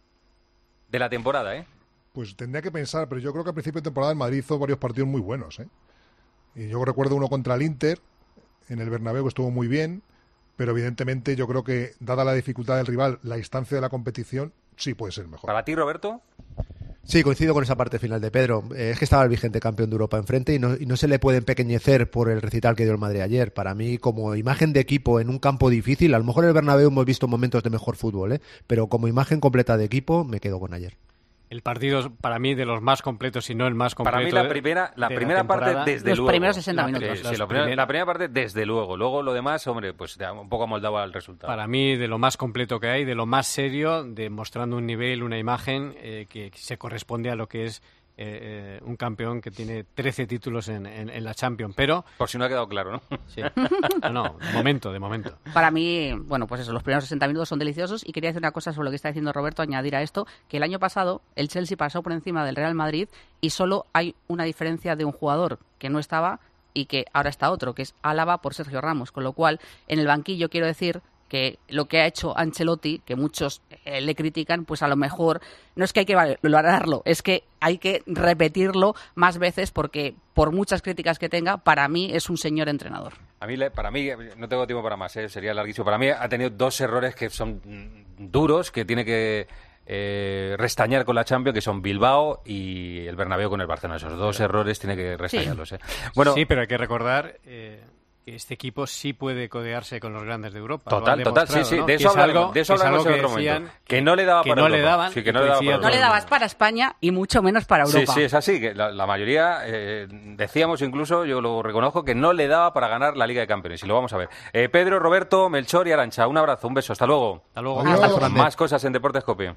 Speaker 4: De la temporada, ¿eh?
Speaker 12: Pues tendría que pensar, pero yo creo que al principio de temporada el Madrid hizo varios partidos muy buenos, ¿eh? Y yo recuerdo uno contra el Inter, en el Bernabéu, que estuvo muy bien, pero evidentemente yo creo que, dada la dificultad del rival, la instancia de la competición, sí puede ser mejor.
Speaker 4: ¿Para ti, Roberto?
Speaker 11: Sí, coincido con esa parte final de Pedro. Eh, es que estaba el vigente campeón de Europa enfrente y no, y no se le puede empequeñecer por el recital que dio el Madrid ayer. Para mí, como imagen de equipo en un campo difícil, a lo mejor en el Bernabéu hemos visto momentos de mejor fútbol, ¿eh? Pero como imagen completa de equipo, me quedo con ayer.
Speaker 9: El partido, para mí, de los más completos, si no el más completo.
Speaker 4: Para mí la primera, la
Speaker 9: de
Speaker 4: primera
Speaker 9: la
Speaker 4: parte
Speaker 9: temporada.
Speaker 4: desde
Speaker 13: Los
Speaker 4: luego.
Speaker 13: primeros sesenta minutos.
Speaker 4: Sí,
Speaker 9: Las
Speaker 4: sí, lo primero-
Speaker 9: primeras-
Speaker 4: la primera parte desde luego. Luego lo demás, hombre, pues ya un poco amoldado al resultado.
Speaker 9: Para mí, de lo más completo que hay, de lo más serio, demostrando un nivel, una imagen eh, que se corresponde a lo que es eh, eh, un campeón que tiene trece títulos en, en, en la Champions. Pero...
Speaker 4: Por si no ha quedado claro, ¿no?
Speaker 9: Sí. No, no, de momento, de momento.
Speaker 13: Para mí, bueno, pues eso, los primeros sesenta minutos son deliciosos y quería decir una cosa sobre lo que está diciendo Roberto, añadir a esto, que el año pasado el Chelsea pasó por encima del Real Madrid y solo hay una diferencia de un jugador que no estaba y que ahora está otro, que es Álava por Sergio Ramos, con lo cual en el banquillo quiero decir que lo que ha hecho Ancelotti, que muchos eh, le critican, pues a lo mejor no es que hay que valorarlo, es que hay que repetirlo más veces porque por muchas críticas que tenga, para mí es un señor entrenador.
Speaker 4: A mí, le- para mí, no tengo tiempo para más, ¿eh? Sería larguísimo. Para mí ha tenido dos errores que son mm, duros, que tiene que eh, restañar con la Champions, que son Bilbao y el Bernabéu con el Barcelona. Esos dos errores tiene que restañarlos. ¿eh? Bueno,
Speaker 9: Sí, pero hay que recordar eh, que este equipo sí puede codearse con los grandes de Europa.
Speaker 4: total,
Speaker 9: Lo han
Speaker 4: total, sí,
Speaker 9: demostrado,
Speaker 4: sí.
Speaker 9: ¿no?
Speaker 4: De
Speaker 9: Que
Speaker 4: eso
Speaker 9: es
Speaker 4: hablaremos,
Speaker 9: algo-
Speaker 4: de eso
Speaker 9: que es
Speaker 4: hablaremos en
Speaker 9: algo
Speaker 4: otro
Speaker 9: que
Speaker 4: momento.
Speaker 9: decían
Speaker 4: Que no le daba
Speaker 9: que
Speaker 4: para
Speaker 9: no
Speaker 4: Europa.
Speaker 9: le daban
Speaker 4: Sí, que
Speaker 9: y
Speaker 4: no le daba
Speaker 9: coincidía
Speaker 4: para
Speaker 13: No le
Speaker 4: Europa.
Speaker 13: dabas para España y mucho menos para Europa.
Speaker 4: Sí, sí, es así. Que la, la mayoría, eh, decíamos incluso, yo lo reconozco, que no le daba para ganar la Liga de Campeones. Y lo vamos a ver. Eh, Pedro, Roberto, Melchor y Arancha, un abrazo, un beso. Hasta luego.
Speaker 9: Hasta luego.
Speaker 13: Hasta luego.
Speaker 4: Más cosas en Deportes Cope.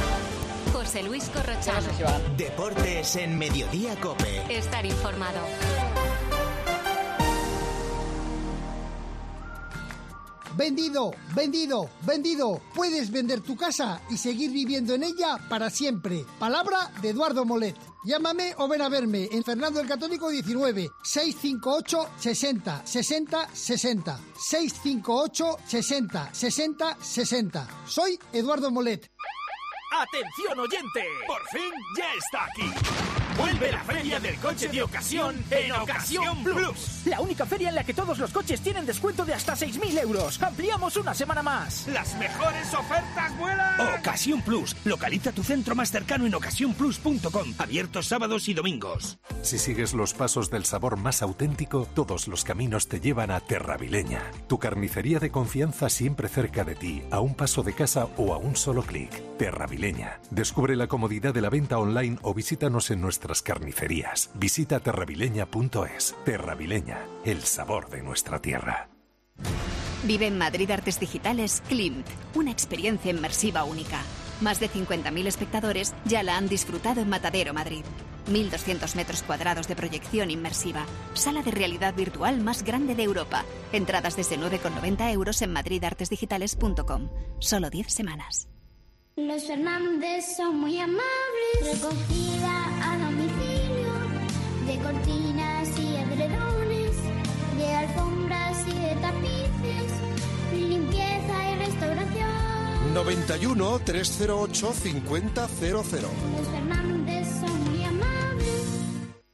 Speaker 2: José Luis Corrochano.
Speaker 8: Deportes en Mediodía Cope.
Speaker 2: Estar informado.
Speaker 1: Vendido, vendido, vendido. Puedes vender tu casa y seguir viviendo en ella para siempre. Palabra de Eduardo Molet. Llámame o ven a verme en Fernando el Católico diecinueve, seiscientos cincuenta y ocho, sesenta, sesenta, sesenta. seiscientos cincuenta y ocho, sesenta, sesenta, sesenta. Soy Eduardo Molet.
Speaker 3: ¡Atención oyente! ¡Por fin ya está aquí! ¡Vuelve la feria del coche de ocasión en Ocasión Plus!
Speaker 10: La única feria en la que todos los coches tienen descuento de hasta seis mil euros. ¡Ampliamos una semana más!
Speaker 3: ¡Las mejores ofertas vuelan!
Speaker 10: Ocasión Plus. Localiza tu centro más cercano en ocasión plus punto com. Abiertos sábados y domingos.
Speaker 17: Si sigues los pasos del sabor más auténtico, todos los caminos te llevan a Terravileña. Tu carnicería de confianza siempre cerca de ti, a un paso de casa o a un solo clic. Terravileña. Descubre la comodidad de la venta online o visítanos en nuestras carnicerías. Visita terravileña punto es. Terravileña, el sabor de nuestra tierra.
Speaker 19: Vive en Madrid Artes Digitales Klimt, una experiencia inmersiva única. Más de cincuenta mil espectadores ya la han disfrutado en Matadero, Madrid. mil doscientos metros cuadrados de proyección inmersiva. Sala de realidad virtual más grande de Europa. Entradas desde nueve con noventa euros en madrid artes digitales punto com. Solo diez semanas.
Speaker 25: Los Fernández son muy amables. Recogida a domicilio de cortinas y edredones, de alfombras y de tapices, limpieza y restauración.
Speaker 6: noventa y uno, trescientos ocho, cincuenta cero cero.
Speaker 25: Los Fernández son muy amables.
Speaker 10: Ah,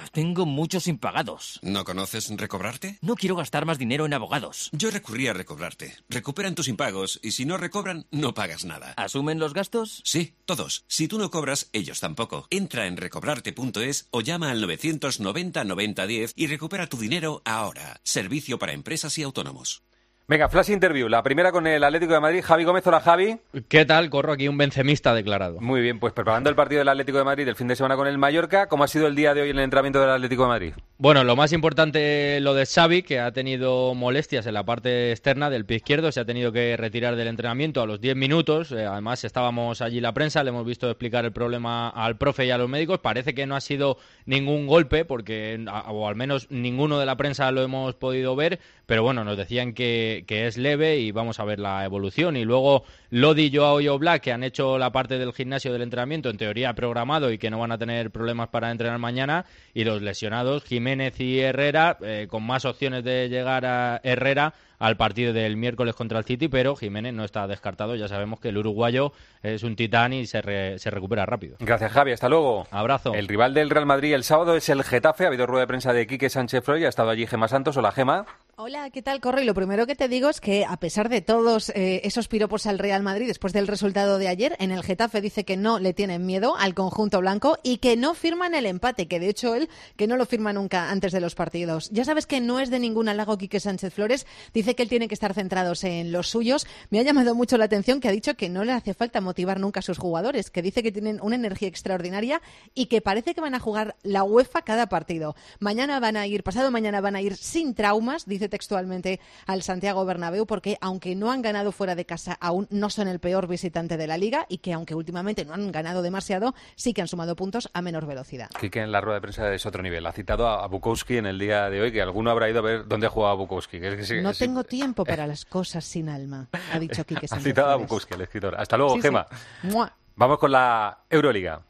Speaker 7: tengo muchos impagados.
Speaker 18: ¿No conoces Recobrarte?
Speaker 7: No quiero gastar más dinero en abogados.
Speaker 18: Yo recurrí a Recobrarte. Recuperan tus impagos y si no recobran, no pagas nada.
Speaker 7: ¿Asumen los gastos?
Speaker 18: Sí, todos. Si tú no cobras, ellos tampoco. Entra en recobrarte punto es o llama al novecientos noventa noventa diez y recupera tu dinero ahora. Servicio para empresas y autónomos.
Speaker 4: Venga, flash interview. La primera con el Atlético de Madrid. Javi Gómez, hola Javi.
Speaker 20: ¿Qué tal? Corro aquí un benzemista declarado.
Speaker 4: Muy bien, pues preparando el partido del Atlético de Madrid el fin de semana con el Mallorca. ¿Cómo ha sido el día de hoy en el entrenamiento del Atlético de Madrid?
Speaker 20: Bueno, lo más importante lo de Xavi, que ha tenido molestias en la parte externa del pie izquierdo. Se ha tenido que retirar del entrenamiento a los diez minutos. Eh, además, estábamos allí la prensa, le hemos visto explicar el problema al profe y a los médicos. Parece que no ha sido ningún golpe, porque o al menos ninguno de la prensa lo hemos podido ver. Pero bueno, nos decían que, que es leve y vamos a ver la evolución. Y luego Lodi, Joao y Oblak, que han hecho la parte del gimnasio del entrenamiento en teoría programado y que no van a tener problemas para entrenar mañana. Y los lesionados, Jiménez y Herrera, eh, con más opciones de llegar a Herrera al partido del miércoles contra el City, pero Jiménez no está descartado. Ya sabemos que el uruguayo es un titán y se, re, se recupera rápido.
Speaker 4: Gracias, Javi. Hasta luego.
Speaker 20: Abrazo.
Speaker 4: El rival del Real Madrid el sábado es el Getafe. Ha habido rueda de prensa de Quique Sánchez Fleury. Ha estado allí Gema Santos. Hola, Gema.
Speaker 21: Hola, ¿qué tal, Corro? Y lo primero que te digo es que, a pesar de todos eh, esos piropos al Real Madrid después del resultado de ayer, en el Getafe dice que no le tienen miedo al conjunto blanco y que no firman el empate, que de hecho él que no lo firma nunca antes de los partidos. Ya sabes que no es de ningún halago Quique Sánchez Flores, dice que él tiene que estar centrado en los suyos. Me ha llamado mucho la atención que ha dicho que no le hace falta motivar nunca a sus jugadores, que dice que tienen una energía extraordinaria y que parece que van a jugar la UEFA cada partido. Mañana van a ir, pasado mañana van a ir sin traumas, dice textualmente al Santiago Bernabéu, porque aunque no han ganado fuera de casa, aún no son el peor visitante de la Liga y que aunque últimamente no han ganado demasiado, sí que han sumado puntos a menor velocidad.
Speaker 4: Quique en la rueda de prensa es otro nivel. Ha citado a Bukowski en el día de hoy, que alguno habrá ido a ver dónde ha jugado Bukowski. Que es que sí,
Speaker 21: no
Speaker 4: sí.
Speaker 21: tengo tiempo para las cosas sin alma, ha dicho Quique Sánchez.
Speaker 4: Ha citado a Bukowski, el escritor. Hasta luego,
Speaker 21: sí,
Speaker 4: Gema.
Speaker 21: Sí.
Speaker 4: Vamos con la Euroliga.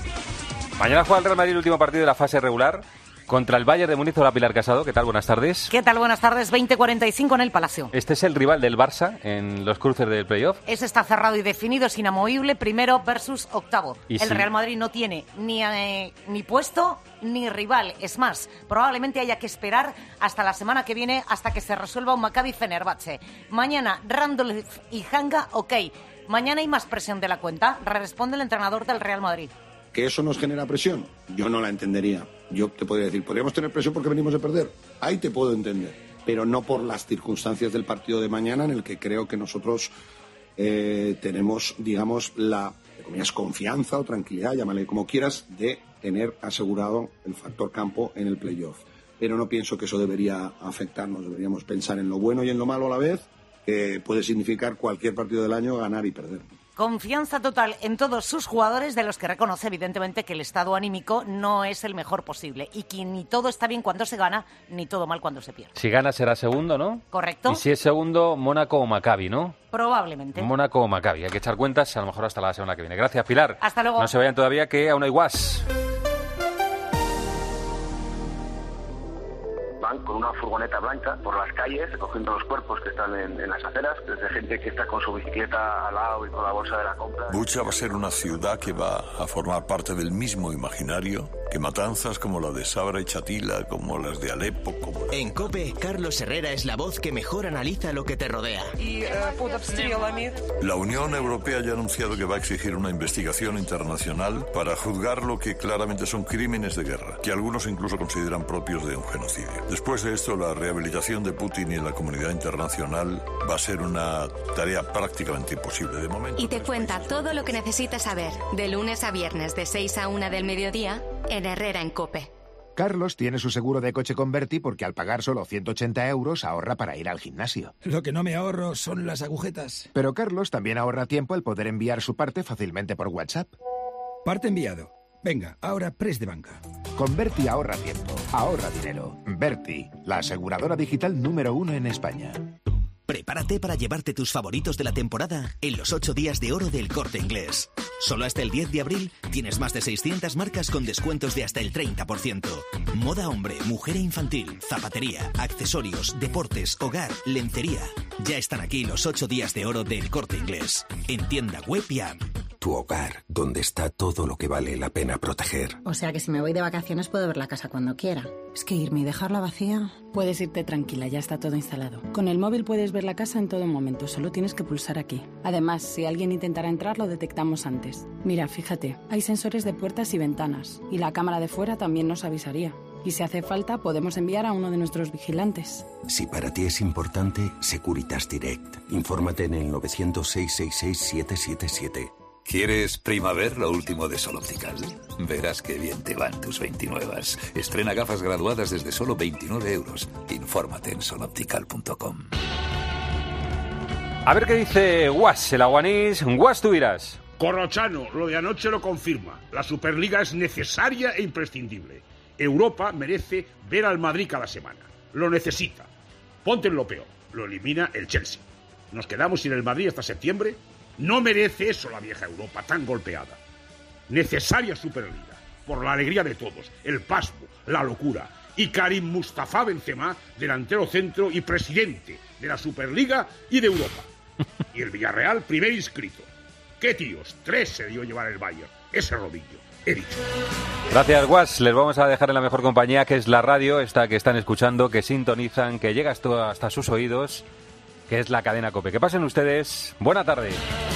Speaker 4: Mañana juega el Real Madrid el último partido de la fase regular contra el Bayern de Múnich. Hola, Pilar Casado. ¿Qué tal? Buenas tardes.
Speaker 22: ¿Qué tal? Buenas tardes. veinte cuarenta y cinco en el Palacio.
Speaker 4: Este es el rival del Barça en los cruces del playoff.
Speaker 22: Ese está cerrado y definido, es inamovible. Primero versus octavo. El
Speaker 4: si...
Speaker 22: Real Madrid no tiene ni, eh, ni puesto ni rival. Es más, probablemente haya que esperar hasta la semana que viene, hasta que se resuelva un Maccabi Fenerbahce. Mañana, Randolph y Hanga, ok. Mañana hay más presión de la cuenta, responde el entrenador del Real Madrid.
Speaker 26: ¿Que eso nos genera presión? Yo no la entendería. Yo te podría decir, podríamos tener presión porque venimos de perder. Ahí te puedo entender. Pero no por las circunstancias del partido de mañana, en el que creo que nosotros eh, tenemos, digamos, la comillas, confianza o tranquilidad, llámale como quieras, de tener asegurado el factor campo en el playoff. Pero no pienso que eso debería afectarnos. Deberíamos pensar en lo bueno y en lo malo a la vez, que puede significar cualquier partido del año ganar y perder.
Speaker 22: Confianza total en todos sus jugadores, de los que reconoce evidentemente que el estado anímico no es el mejor posible y que ni todo está bien cuando se gana, ni todo mal cuando se pierde.
Speaker 4: Si gana será segundo, ¿no?
Speaker 22: Correcto.
Speaker 4: Y si es segundo, Mónaco o Maccabi, ¿no?
Speaker 22: Probablemente.
Speaker 4: Mónaco o Maccabi. Hay que echar cuentas, a lo mejor hasta la semana que viene. Gracias, Pilar.
Speaker 22: Hasta luego.
Speaker 4: No se vayan todavía, que aún hay guas.
Speaker 27: Van con una furgoneta blanca por las calles, recogiendo los cuerpos que están en, en las aceras, desde gente que está con su bicicleta al lado y con la bolsa de la compra.
Speaker 28: Bucha va a ser una ciudad que va a formar parte del mismo imaginario que matanzas como la de Sabra y Chatila, como las de Alepo. Como...
Speaker 8: En COPE, Carlos Herrera es la voz que mejor analiza lo que te rodea.
Speaker 28: Y, uh, la Unión Europea ya ha anunciado que va a exigir una investigación internacional para juzgar lo que claramente son crímenes de guerra, que algunos incluso consideran propios de un genocidio. Después de esto, la rehabilitación de Putin y la comunidad internacional va a ser una tarea prácticamente imposible de momento.
Speaker 2: Y te cuenta todo lo que necesitas saber, de lunes a viernes, de seis a una del mediodía, en Herrera en COPE.
Speaker 29: Carlos tiene su seguro de coche con Berti porque al pagar solo ciento ochenta euros ahorra para ir al gimnasio.
Speaker 10: Lo que no me ahorro son las agujetas.
Speaker 29: Pero Carlos también ahorra tiempo al poder enviar su parte fácilmente por WhatsApp.
Speaker 10: Parte enviado. Venga, ahora press de banca.
Speaker 29: Con Berti ahorra tiempo, ahorra dinero. Berti, la aseguradora digital número uno en España.
Speaker 8: Prepárate para llevarte tus favoritos de la temporada en los ocho días de oro del Corte Inglés. Solo hasta el diez de abril tienes más de seiscientas marcas con descuentos de hasta el treinta por ciento. Moda hombre, mujer e infantil, zapatería, accesorios, deportes, hogar, lencería. Ya están aquí los ocho días de oro del Corte Inglés. En tienda web y app.
Speaker 5: tu hogar, donde está todo lo que vale la pena proteger.
Speaker 9: O sea que si me voy de vacaciones puedo ver la casa cuando quiera. Es que irme y dejarla vacía...
Speaker 11: Puedes irte tranquila, ya está todo instalado. Con el móvil puedes ver la casa en todo momento, solo tienes que pulsar aquí. Además, si alguien intentara entrar, lo detectamos antes. Mira, fíjate, hay sensores de puertas y ventanas, y la cámara de fuera también nos avisaría. Y si hace falta, podemos enviar a uno de nuestros vigilantes.
Speaker 5: Si para ti es importante, Securitas Direct. Infórmate en el novecientos, seiscientos sesenta y seis, siete siete siete.
Speaker 12: ¿Quieres Primaver, lo último de Sol Optical? Verás qué bien te van tus veintinuevas. Estrena gafas graduadas desde solo veintinueve euros. Infórmate en sol optical punto com.
Speaker 4: A ver qué dice Guas, el aguanís. Guas, tú irás.
Speaker 14: Corrochano, lo de anoche lo confirma. La Superliga es necesaria e imprescindible. Europa merece ver al Madrid cada semana. Lo necesita. Ponte en lo peor. Lo elimina el Chelsea. ¿Nos quedamos sin el Madrid hasta septiembre? No merece eso la vieja Europa tan golpeada. Necesaria Superliga, por la alegría de todos, el pasmo, la locura. Y Karim Mustafa Benzema, delantero centro y presidente de la Superliga y de Europa. Y el Villarreal, primer inscrito. ¿Qué tíos? Tres se dio llevar el Bayern. Ese rodillo, he dicho.
Speaker 4: Gracias, Guas. Les vamos a dejar en la mejor compañía, que es la radio, esta que están escuchando, que sintonizan, que llega hasta sus oídos, que es la cadena COPE. Que pasen ustedes. Buena tarde.